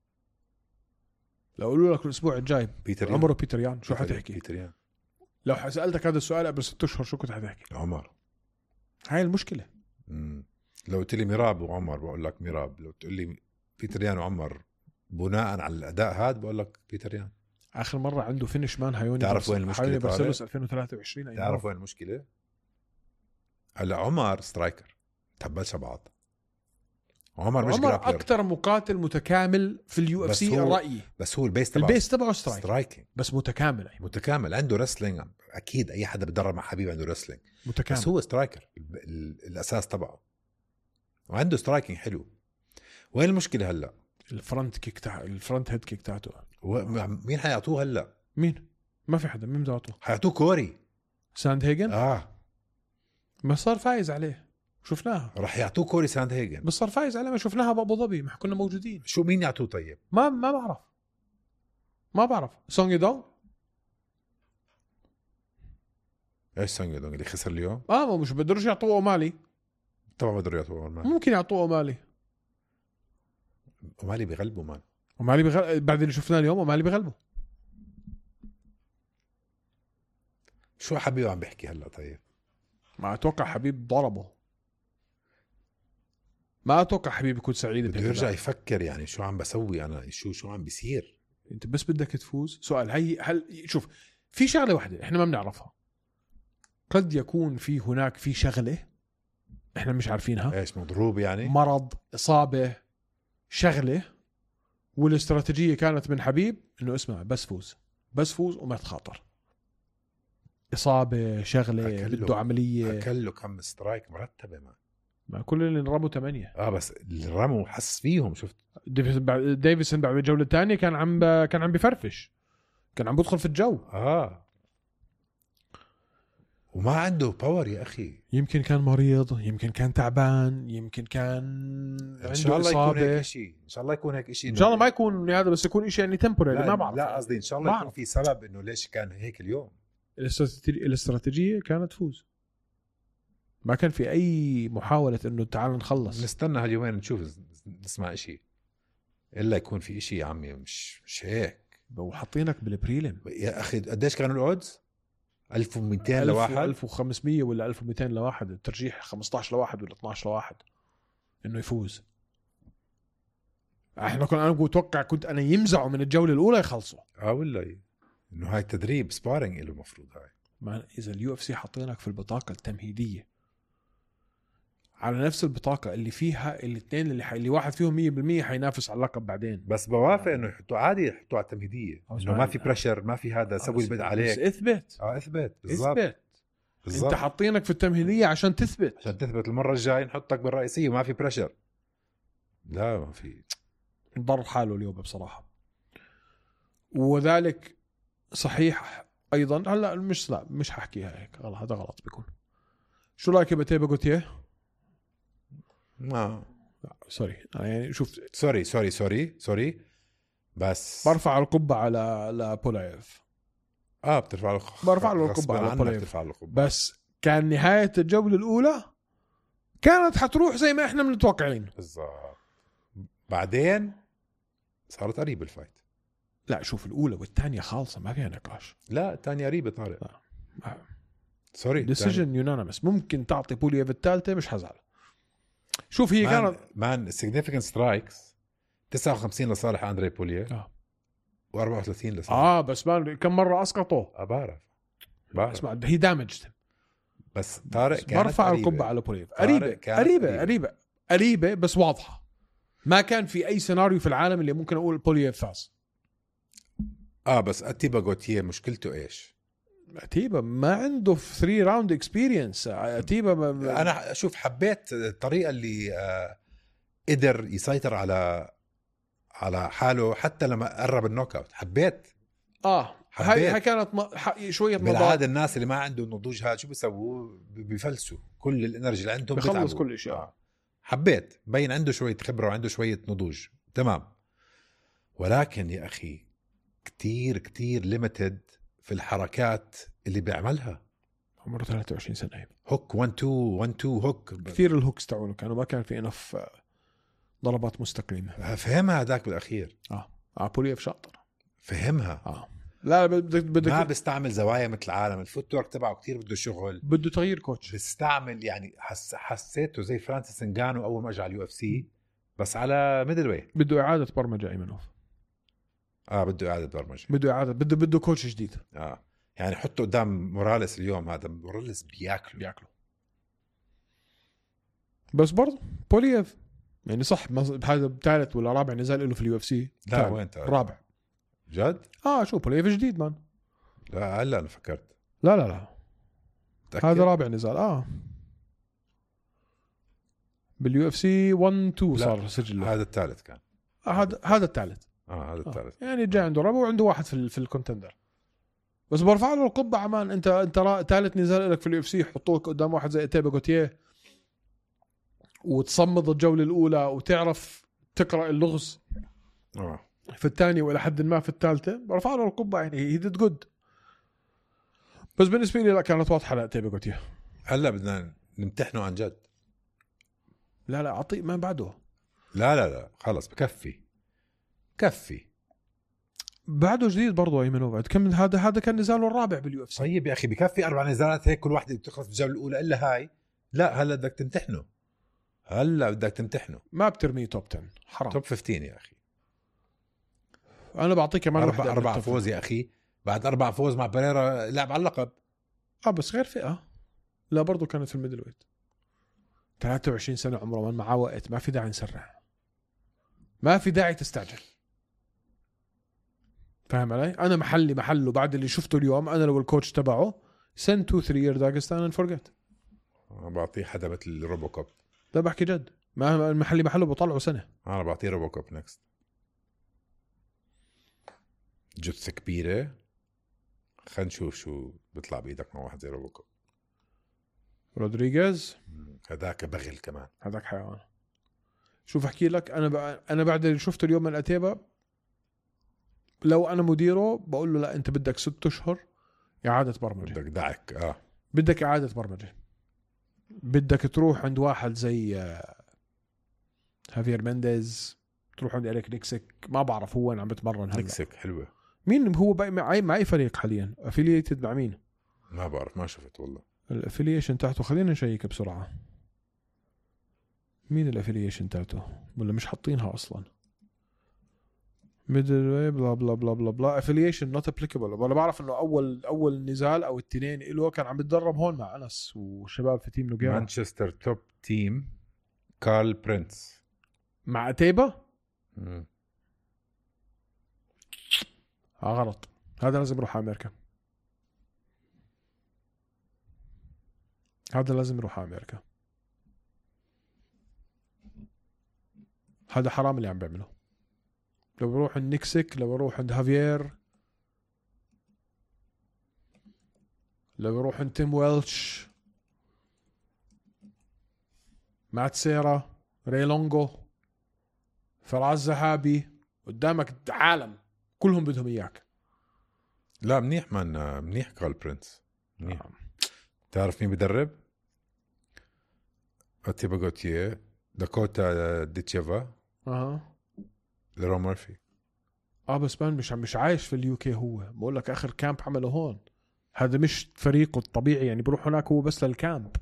لو قالوا لك الاسبوع الجاي بيتر يان. عمره بيتر يان، شو بيتر حتحكي؟ بيتر يان. لو سالتك هذا السؤال قبل ست اشهر شو كنت حتحكي؟ عمر. هاي المشكله. مم. لو قلت لي ميراب وعمر بقول لك ميراب، لو تقول لي بيتر يان وعمر بناء على الاداء هذا بقول لك بيتر يان. اخر مره عنده فينش مان هايوني، تعرف وين المشكله؟ هايوني برسلوس ألفين وثلاثة وعشرين. تعرف وين المشكله؟ هلا عمر سترايكر تبلش بعض، عمر مش عمر جرابلر. اكثر مقاتل متكامل في اليو اف سي رايي، بس هو البيس تبعه البيس تبعه سترايك، سترايكينج بس متكامل. أيوة. متكامل، عنده رسلينج، اكيد اي حدا بتدرب مع حبيب عنده رسلينج، متكامل، بس هو سترايكر ال- ال- الاساس تبعه، وعنده سترايكينج حلو. وين المشكله هلا؟ الفرونت كيك تاع الفرونت هيد كيك تاعته. و- مين حيعطوه هلا؟ مين؟ ما في حدا. مين بده يعطوه؟ حيعطوه كوري. ساند هيجن. اه ما صار فايز عليه، شفناها. رح يعطوه كوري ساند هيجن. بس صار فايز عليه، ما شفناها بابو ظبي، ما كنا موجودين. شو مين يعطوه طيب؟ ما ما بعرف ما بعرف سونج يدونغ. ايش سانجو دونغ اللي خسر اليوم؟ اه ما مش بدروش يعطوه مالي، طبعا بده يعطوه مان. ممكن يعطوه مالي. ومالي بغلبه مان. ومالي بغل... بعد اللي شفناه اليوم ومالي بغلبه. شو حبيب عم بيحكي هلا؟ طيب ما اتوقع حبيب ضربه، ما اتوقع حبيب يكون سعيد بده يرجع يفكر يعني شو عم بسوي انا، شو شو عم بيصير. انت بس بدك تفوز. سؤال، هي هل شوف في شغله واحده احنا ما بنعرفها، قد يكون في هناك في شغله احنا مش عارفينها، ايش مضروب يعني؟ مرض، اصابه، شغله، والاستراتيجيه كانت من حبيب انه اسمع بس فوز بس فوز وما تخاطر. اصابه، شغله، بده عمليه. اكل له كم سترايك مرتبه ما ما كل اللي انرموا ثمانية. اه بس اللي رموا حس فيهم. شفت ديفيسون بعد الجوله الثانيه كان عم ب... كان عم بفرفش، كان عم بدخل في الجو. اه وما عنده باور يا اخي. يمكن كان مريض، يمكن كان تعبان، يمكن كان ان شاء الله يكون هيك شيء، ان شاء الله يكون هيك شيء. ان شاء الله ما يكون هذا، بس يكون شيء يعني تمبوراري. ما بعرف، لا قصدي ان شاء الله يكون في سبب انه ليش كان هيك اليوم. الاستراتيجيه كانت تفوز، ما كان في اي محاوله انه تعال نخلص. نستنى هاليومين نشوف نسمع شيء الا يكون في شيء يا عمي. مش مش هيك وحاطينك بالبريلم يا اخي. قديش كانوا الاودز؟ ألف ومئتين لواحد، ألف وخمسمية ولا ألف ومئتين لواحد. الترجيح خمستاشر لواحد ولا اثناشر لواحد انه يفوز. احنا كنا انا اتوقع كنت انا يمزعوا من الجوله الاولى يخلصوا. اه ولا انه هاي تدريب سبارينج له المفروض. هاي ما اذا اليو اف سي حاطينك في البطاقه التمهيديه على نفس البطاقه اللي فيها الاثنين اللي حي... اللي واحد فيهم مية بالمية حينافس على اللقب بعدين. بس بوافق انه يحطوا عادي، يحطوا على التمهيديه انه ما في بريشر، ما في هذا، سوي البدء عليك. بس اثبت. اه اثبت بالضبط. اثبت بالزبط. انت حاطينك في التمهيديه عشان تثبت، عشان تثبت المره الجايه نحطك بالرئيسيه وما في بريشر. لا ما في. ضر حاله اليوم بصراحه. وذلك صحيح ايضا. هلا مش لا مش ححكيها هيك، غلط، هذا غلط بيكون. شو رايك بتيبا جوتيه؟ ما سوري يعني شوف سوري سوري سوري سوري بس برفع القبعه على لبولايف. اه بترفع له برفع له القبعه على بولايف، بس كان نهايه الجوله الاولى كانت حتروح زي ما احنا متوقعين بالضبط. بعدين صارت قريبه الفايت. لا شوف الاولى والثانيه خالصه ما فيها نقاش. لا الثانيه قريبه طارق. لا. سوري ديسيجن يونانيمس. ممكن تعطي بولييف الثالثه مش حزعل. شوف هي كانت مان سيجنيفيكانت سترايكس تسعة وخمسين لصالح اندري بولييف اه وأربعة وثلاثين لصالح. اه بس مان كم مره اسقطوه. اه بعرف بعرف اسمع هي دامجت. بس طارق كانت برفع القبعه على بولييف. قريبه قريبه قريبه قريبه بس واضحه. ما كان في اي سيناريو في العالم اللي ممكن اقول بولييف فاز. اه بس اتيبا جوتيه مشكلته ايش؟ اتيبا ما عنده ثري راوند اكسبيرينس. اتيبا ما... انا اشوف حبيت الطريقه اللي آه قدر يسيطر على على حاله حتى لما قرب النوك اوت. حبيت اه هاي هاي كانت م... شويه بالعاده الناس اللي ما عنده النضوج هذا شو بيسووا؟ بيفلسوا كل الانرجي اللي عندهم، بيخلص كل شيء. آه. حبيت بين عنده شويه خبره وعنده شويه نضوج تمام، ولكن يا اخي كتير كتير ليميتد في الحركات اللي بيعملها. عمره ثلاثة وعشرين سنه. هوك واحد اثنين واحد اثنين هوك كثير. الهوكس تاعونه كانوا ما كان في انف ضربات مستقيمه. فهمها هذاك بالاخير. اه اه بولييف شاطر فهمها. اه لا بدك بدك ما بيستعمل زوايا مثل العالم. الفوتورك تبعه كتير بده شغل، بده تغيير كوتش. بيستعمل يعني حس حسيته زي فرانسيس انغانو اول ما اجى على اليو اف سي بس على ميدل ويت. بده اعاده برمجه ايمنوف. اه بده اعاده برمجه. بده اعاده بده بده كوتش جديد. اه يعني حطه قدام موراليس اليوم. هذا موراليس بياكله بياكله. بس برضه بولييف يعني صح هذا ثالث ولا رابع نزال له في اليو اف سي. لا وين رابع جد؟ اه شو بولييف جديد مان. لا هلا انا فكرت. لا لا لا تأكد؟ هذا رابع نزال. اه باليو اف سي واحد اثنين صار سجله. هذا الثالث كان. هذا آه هذا الثالث. اه هذا الثالث. آه. يعني جاء عنده رابع وعنده واحد في في الكونتندر. بس برفع له القبعه مان. انت انت ثالث نزال لك في اليو اف سي حطوك قدام واحد زي تيبا جوتيه وتصمد الجوله الاولى وتعرف تقرا اللغز اه في الثانيه والى حد ما في الثالثه. برفع له القبعه يعني هي ديد جود. بس بالنسبه لي لا كانت واضحه لا تيبا جوتيه. هلا بدنا نمتحنه عن جد. لا لا اعطيه ما بعده. لا لا لا خلص بكفي كفي. بعده جديد برضه ايمنوفا. كم هذا هذا كان نزاله الرابع باليو اف سي. طيب يا اخي بكفي اربع نزالات هيك كل واحده بتخلص بالجوله الاولى الا هاي. لا هلا بدك تمتحنه، هلا بدك تمتحنه. ما بترميه توب عشرة، حرام. توب خمستاشر يا اخي. انا بعطيك كمان اربع واحدة اربع فوز يا اخي، بعد اربع فوز مع بريرا لعب على اللقب. اه بس غير فئة. لا برضه كانت في الميدل ويت. ثلاثة وعشرين سنة عمره، من معاه وقت، ما في داعي نسرع، ما في داعي تستعجل. فاهم علي؟ انا محلي محله بعد اللي شفته اليوم. انا لو الكوتش تبعه send two three year داغستان and forget. بعطيه حدا مثل الروبوكوب. لا بحكي جد، ما المحلي محله بطلعه سنة. انا بعطيه روبوكوب نكست. جثة كبيرة، خلينا نشوف شو بيطلع بايدك مع واحد زي روبوكوب. رودريغيز هذاك بغل كمان، هذاك حيوان. شوف احكي لك، انا ب... انا بعد اللي شفته اليوم من اتيبا، لو انا مديره بقول له لا انت بدك ست اشهر اعاده برمجه. بدك دعك. اه بدك اعاده برمجه، بدك تروح عند واحد زي هافير مينديز، تروح عند إريك نيكسك، ما بعرف هو وين عم بتمرن هلا. نيكسك حلوه. مين هو بقى مع مع اي فريق حاليا؟ افيليتد مع مين؟ ما بعرف، ما شفت والله الافيليشن تاعته. خلينا نشيك بسرعه. مين الافيليشن تاعته؟ ولا مش حاطينها اصلا؟ ميدل واي بلا بلا بلا بلا بلا افيليشن نوت ابليكابل. ولا بعرف انه اول اول نزال او التنين له كان عم بتدرب هون مع انس وشباب في تيم نوغيرا. مانشستر توب تيم كارل برينس مع اتيبا. مم. اه غلط، هذا لازم يروح على امريكا. هذا لازم يروح على امريكا. هذا حرام اللي عم بيعمله. لو بروح النكسك، لو بروح عند هافير، لو بروح عند تيم ويلش، مات سيرا، ريلونجو، فراز زهابي، قدامك عالم كلهم بدهم اياك. لا منيح من منيح كارل برينس منيح. آه. تعرف مين بدرب؟ اتيبا غوتيه، داكوتا ديتشيفا، اها ليرون مورفي. اه بس مان مش مش عايش في اليوكي. هو بقول لك اخر كامب عمله هون. هذا مش فريقه الطبيعي يعني، بروح هناك هو بس للكامب.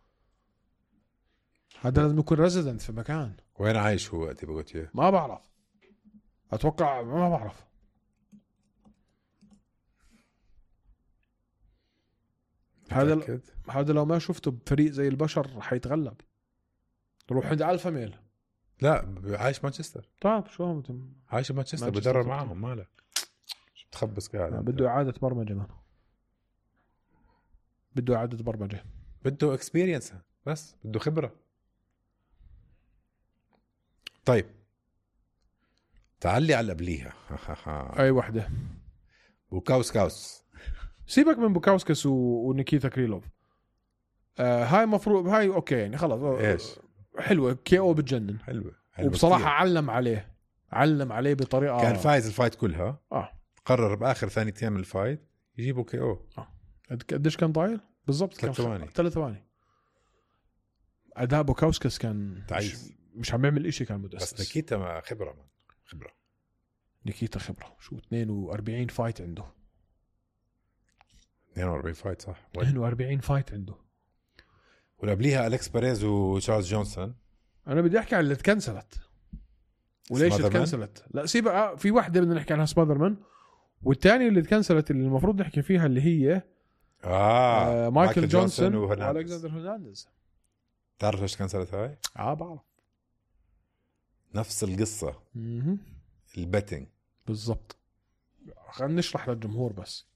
هذا لازم يكون ريزيدنت في مكان. وين عايش هو اتيبا غوتيه؟ ما بعرف، اتوقع ما بعرف. هذا ل... هذا لو ما شفته بفريق زي البشر حيتغلب. روح عند الفا ميل. لا عايش مانشستر. طيب شو هم عايش مانشستر بدرب معاهم. مالك شو بتخبص قاعد؟ بده اعاده برمجه مان. بده اعاده برمجه، بده اكسبيرينس، بس بده خبره. طيب تعالي على قبليها. اي وحده. بوكاوس كاوس. سيبك من بوكاوسكس و... ونيكيتا كريلوف. آه هاي مفروض هاي اوكي يعني خلاص. ايش حلوه كي او بتجنن. حلوه, حلوة وبصراحه كتير. علم عليه علم عليه بطريقه. كان فايز الفايت كلها. اه قرر باخر ثانيتين من الفايت يجيبوا كي او. اه قديش كان ضايل بالضبط؟ ثلاث ثواني. ثلاث ثواني. اداء بوكاوسكس كان تعيس. مش, مش عم يعمل إشي، كان مدسس. بس نيكيتا ما خبره من. خبره نيكيتا خبره. شو اثنين وأربعين فايت عنده. اثنين وأربعين فايت صح. اثنين وأربعين فايت عنده. وقبليها أليكس باريز وتشارلز جونسون. انا بدي احكي عن اللي تكنسلت وليش تكنسلت. لا سيبها، في واحده بدنا نحكي عنها سبايدرمان، والثانيه اللي تكنسلت اللي المفروض نحكي فيها اللي هي آه, آه مايكل, مايكل جونسون, جونسون والكسندر هرنانديز. تعرف ليش كنسلت هاي؟ اه بعرف. نفس القصه. م-م. البتنج بالضبط. خلينا نشرح للجمهور. بس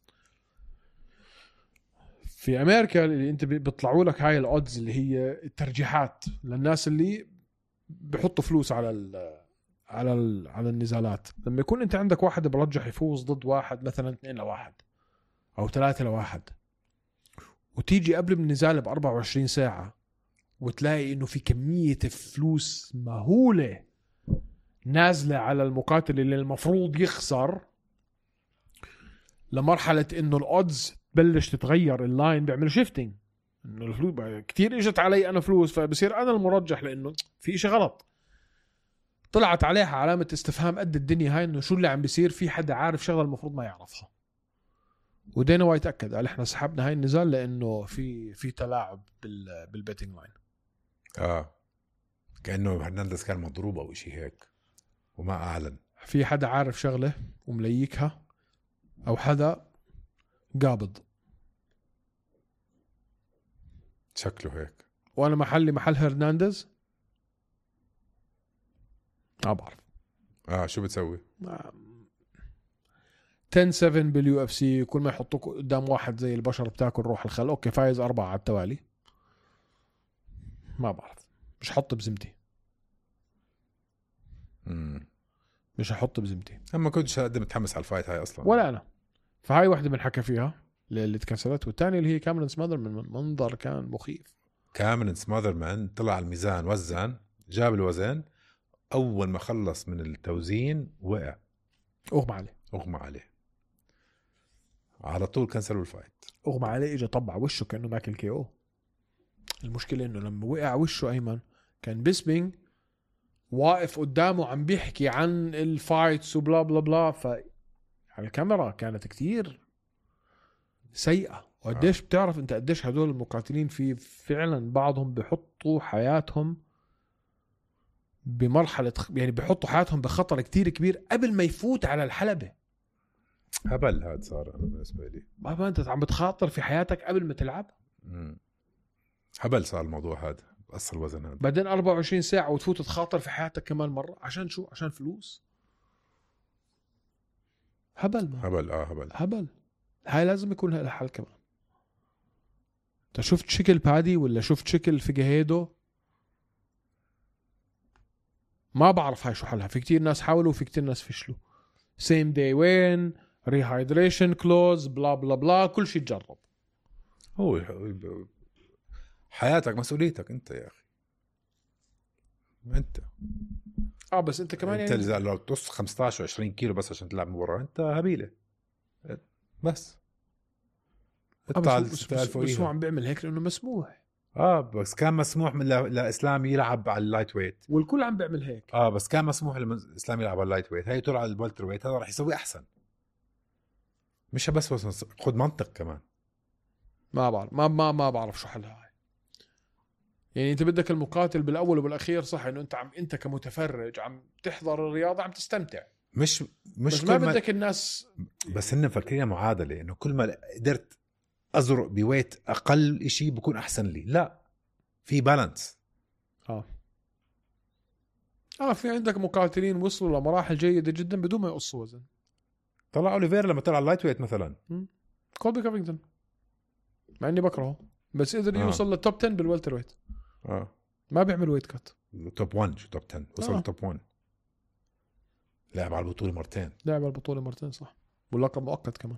في امريكا اللي انت بيطلعوا لك هاي الاودز اللي هي الترجيحات للناس اللي بحطوا فلوس على ال على ال على النزالات. لما يكون انت عندك واحد برجح يفوز ضد واحد مثلا اثنين لواحد او ثلاثة لواحد، وتيجي قبل من النزال ب أربعة وعشرين ساعة وتلاقي انه في كمية فلوس مهولة نازلة على المقاتل اللي المفروض يخسر، لمرحلة انه الاودز بلش تتغير، اللاين بيعمل شيفتنج، انه الفلوس كتير اجت علي انا فلوس، فبصير انا المرجح لانه في شيء غلط. طلعت عليها علامة استفهام قد الدنيا هاي، انه شو اللي عم بيصير، في حدا عارف شغله المفروض ما يعرفها. ودينا وايت اكد قال احنا سحبنا هاي النزال لانه في في تلاعب بال بالبيتنج لاين. اه كانه هرنانديز كان مضروب او شيء هيك وما اعلن. في حدا عارف شغله ومليكها، او حدا قابض. شكله هيك. وانا محلي محل هرنانديز ما بعرف. اه شو بتسوي؟ عشرة سبعة باليو اف سي، كل ما يحطوك قدام واحد زي البشر بتاكل روح الخل. اوكي فايز أربعة على التوالي، ما بعرف، مش حط بزمتي. امم مش هحط بزمتي. اما كنتش قد متحمس على الفايت هاي اصلا ولا انا. فهاي واحدة بنحكى فيها اللي تكنسلت، والثانية اللي هي كاميرون سماذر من منظر كان مخيف. كاميرون سماذرمان طلع على الميزان، وزن، جاب الوزن، اول ما خلص من التوزين وقع، اغمى عليه اغمى عليه على طول، كنسلوا الفايت. اغمى عليه، اجى طبع وشه كانه ماكل كي او. المشكله انه لما وقع وشه ايمن كان بيسبينج واقف قدامه عم بيحكي عن الفايتس وبلا بلا بلا، ف الكاميرا كانت كتير سيئه. وقديش بتعرف انت قديش هدول المقاتلين في فعلا بعضهم بيحطوا حياتهم بمرحله، يعني بيحطوا حياتهم بخطر كتير كبير قبل ما يفوت على الحلبه. هبل هاد صار بالنسبه لي. ما انت عم بتخاطر في حياتك قبل ما تلعب. مم. هبل صار الموضوع هذا، أصل الوزن هذا. بعدين أربعة وعشرين ساعة وتفوت تخاطر في حياتك كمان مرة عشان شو؟ عشان فلوس. هبل ما. هبل اه هبل هبل. هاي لازم يكون لها حل كمان. انت شفت شكل بادي ولا شفت شكل فيجاهيدو؟ ما بعرف هاي شو حلها. في كتير ناس حاولوا وفي كتير ناس فشلوا. same day win, rehydration clause, بلا بلا بلا، كل شيء تجرب. هو حياتك مسؤوليتك انت يا اخي. انت اه بس انت كمان انت يعني لو تص خمسطعش وعشرين كيلو بس عشان تلعب مباراة انت هبيلة بس. آه بس, بس, بس, بس هو عم بيعمل هيك لانه مسموح. اه بس كان مسموح من لاسلام يلعب على اللايت ويت، والكل عم بيعمل هيك. اه بس كان مسموح لاسلام يلعب على اللايت ويت. هي طلع على البولتر ويت، هذا راح يسوي احسن. مش بس بس خد منطق كمان. ما بعرف ما ما ما بعرف شو حلها هاي. يعني انت بدك المقاتل بالاول وبالاخير صح انه انت عم انت كمتفرج عم تحضر الرياضه عم تستمتع، مش مش بس ما بدك الناس. بس هن فاكرين معادله انه كل ما قدرت ازرق بويت اقل اشي بكون احسن لي. لا، في بالانس. اه اه في عندك مقاتلين وصلوا لمراحل جيده جدا بدون ما يقصوا وزن. طلع اوليفير لما طلع اللايت ويت مثلا، كولبي كوفينغتون مع اني بكرهه بس قدر آه. يوصل للتوب عشرة بالوالتر ويت. اه ما بيعمل ويت كات. توب واحد شو توب عشرة وصل آه. توب واحد. لعب على البطوله مرتين. لعب البطوله مرتين صح، واللقب مؤقت كمان.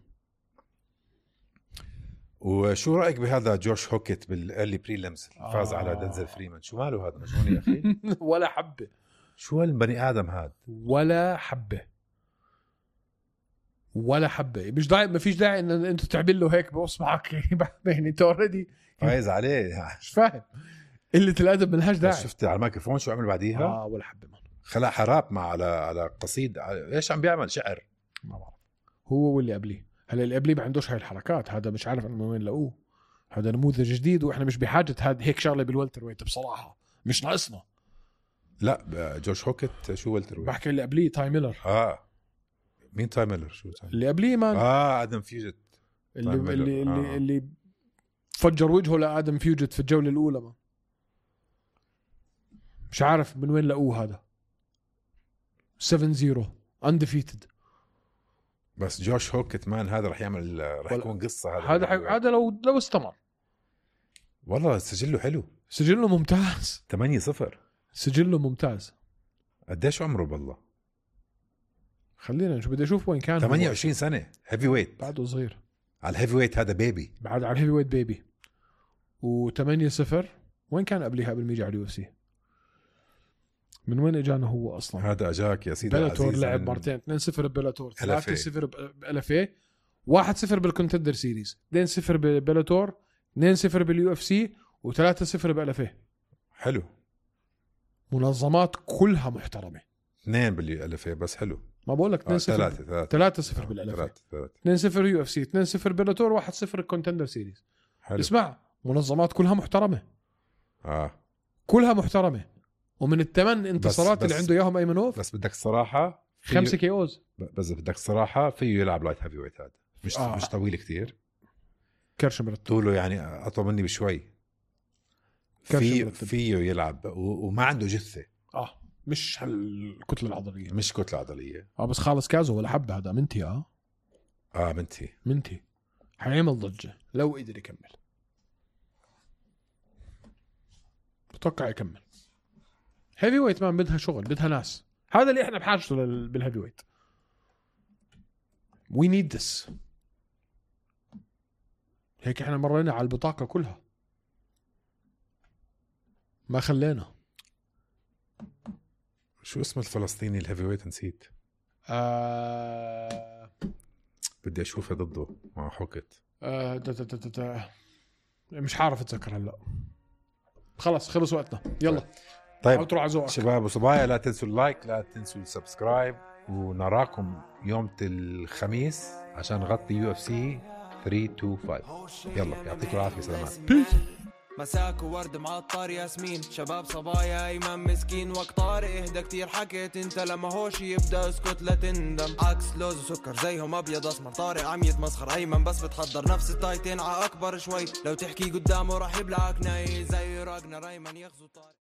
وشو رايك بهذا جوش هوكيت بالايرلي بريلمز فاز آه. على دنزل فريمان؟ شو ماله هذا مجنون يا اخي. ولا حبه. شو هالبني ادم هذا؟ ولا حبه ولا حبه. مش داعي، ما فيش داعي ان انت تعمل له هيك باصبعك. يعني انت اوريدي فايز عليه. مش فاهم قله الادب ملهاش داعي. شفت على الميكروفون شو عمل بعديها؟ اه ولا حبه ما خلق حراب مع على على قصيد. ايش عم بيعمل؟ شعر. ما بعرف. هو واللي قبليه. هلا اللي قبليه ما عندوش هاي الحركات. هذا مش عارف انه وين لقوه. هذا نموذج جديد واحنا مش بحاجه هاد هيك شغله بالولتر ويت بصراحه. مش ناقصنا. لا جوش هوكيت شو ولتر ويت؟ بحكي اللي قبليه تاي ميلر. اه مين تاي ميلر؟ شو تاي اللي قبليه مان. اه ادم فيوجت. اللي اللي, اللي, آه. اللي فجر وجهه لادم فيوجت في الجوله الاولى ما. مش عارف من وين لقوه هذا. سبعة صفر undefeated. بس جوش هوكيت مان هذا رح يعمل، رح يكون قصه. هذا هذا حي... هذا لو لو استمر والله سجله حلو. سجله ممتاز. ثمانية صفر سجله ممتاز. قديش عمره بالله؟ خلينا نشوف. بدي اشوف وين كان. ثمانية وعشرين سنه هيفي ويت. بعده صغير على الهيفي ويت. هذا بيبي بعد على الهيفي ويت بيبي. و8 صفر. وين كان قبلها قبل ما يجي على اليو اف سي؟ من وين اجانا هو اصلا؟ هذا اجاك يا سيدي. بيلاتور لعب مرتين. اثنين صفر ببيلاتور، ثلاثة صفر بالافيه، واحد صفر بالكونتندر سيريز، اثنين صفر ببيلاتور، اثنين صفر باليو اف سي، وثلاثة صفر بالافيه. حلو. منظمات كلها محترمه. اثنين بالالفيه بس حلو. ما بقول لك اثنين صفر. ثلاثة ثلاثة ثلاثة صفر بالالفيه. اثنين صفر يو اف سي، اثنين صفر بيلاتور، واحد صفر الكونتندر سيريز. حلو. اسمع، منظمات كلها محترمه. اه كلها محترمه. ومن الثمان انتصارات اللي عنده اياهم ايمنوف، بس بدك الصراحه خمسة كي اوز. بس بدك الصراحه فيه يلعب لايت هيفي ويت. هذا مش آه. مش طويل كتير. كرش طوله يعني اطول مني بشوي. فيه فيه يلعب و... وما عنده جثه. اه مش هالكتله العضليه. مش كتله عضليه. اه بس خالص كازو ولا حبه. هذا منتي. اه اه منتي منتي حيعمل ضجه لو قدر يكمل. بتوقع يكمل. هيفي ويت مان بدها شغل، بدها ناس. هذا اللي احنا بحاجته بالهيفي ويت. we need this. هيك احنا مرينا على البطاقة كلها ما خلينا. شو اسم الفلسطيني الهيفي ويت؟ نسيت. آه... بدي اشوفه ضده مع حكت. آه... دا دا دا دا. مش عارف اتذكر هلا. خلاص خلص وقتنا. يلا طيب شباب وصبايا، لا تنسوا اللايك، لا تنسوا السبسكرايب، ونراكم يوم الخميس عشان نغطي يو اف سي ثلاثة اثنين خمسة. يلا يعطيكم العافية. سلامات. بيس. مساك وورد معطر ياسمين، شباب صبايا ايمن مسكين، وقت طارق اهدى كتير حكيت انت، لما هوش يبدا اسكت لا تندم، عكس لوز وسكر زيهم ابيض اسمر، طارق عم يتمسخر ايمن بس بتحضر نفس التايتين ع اكبر شوي، لو تحكي قدامه راح يبلعك ناي زي راجنا ايمن يغزو طارق.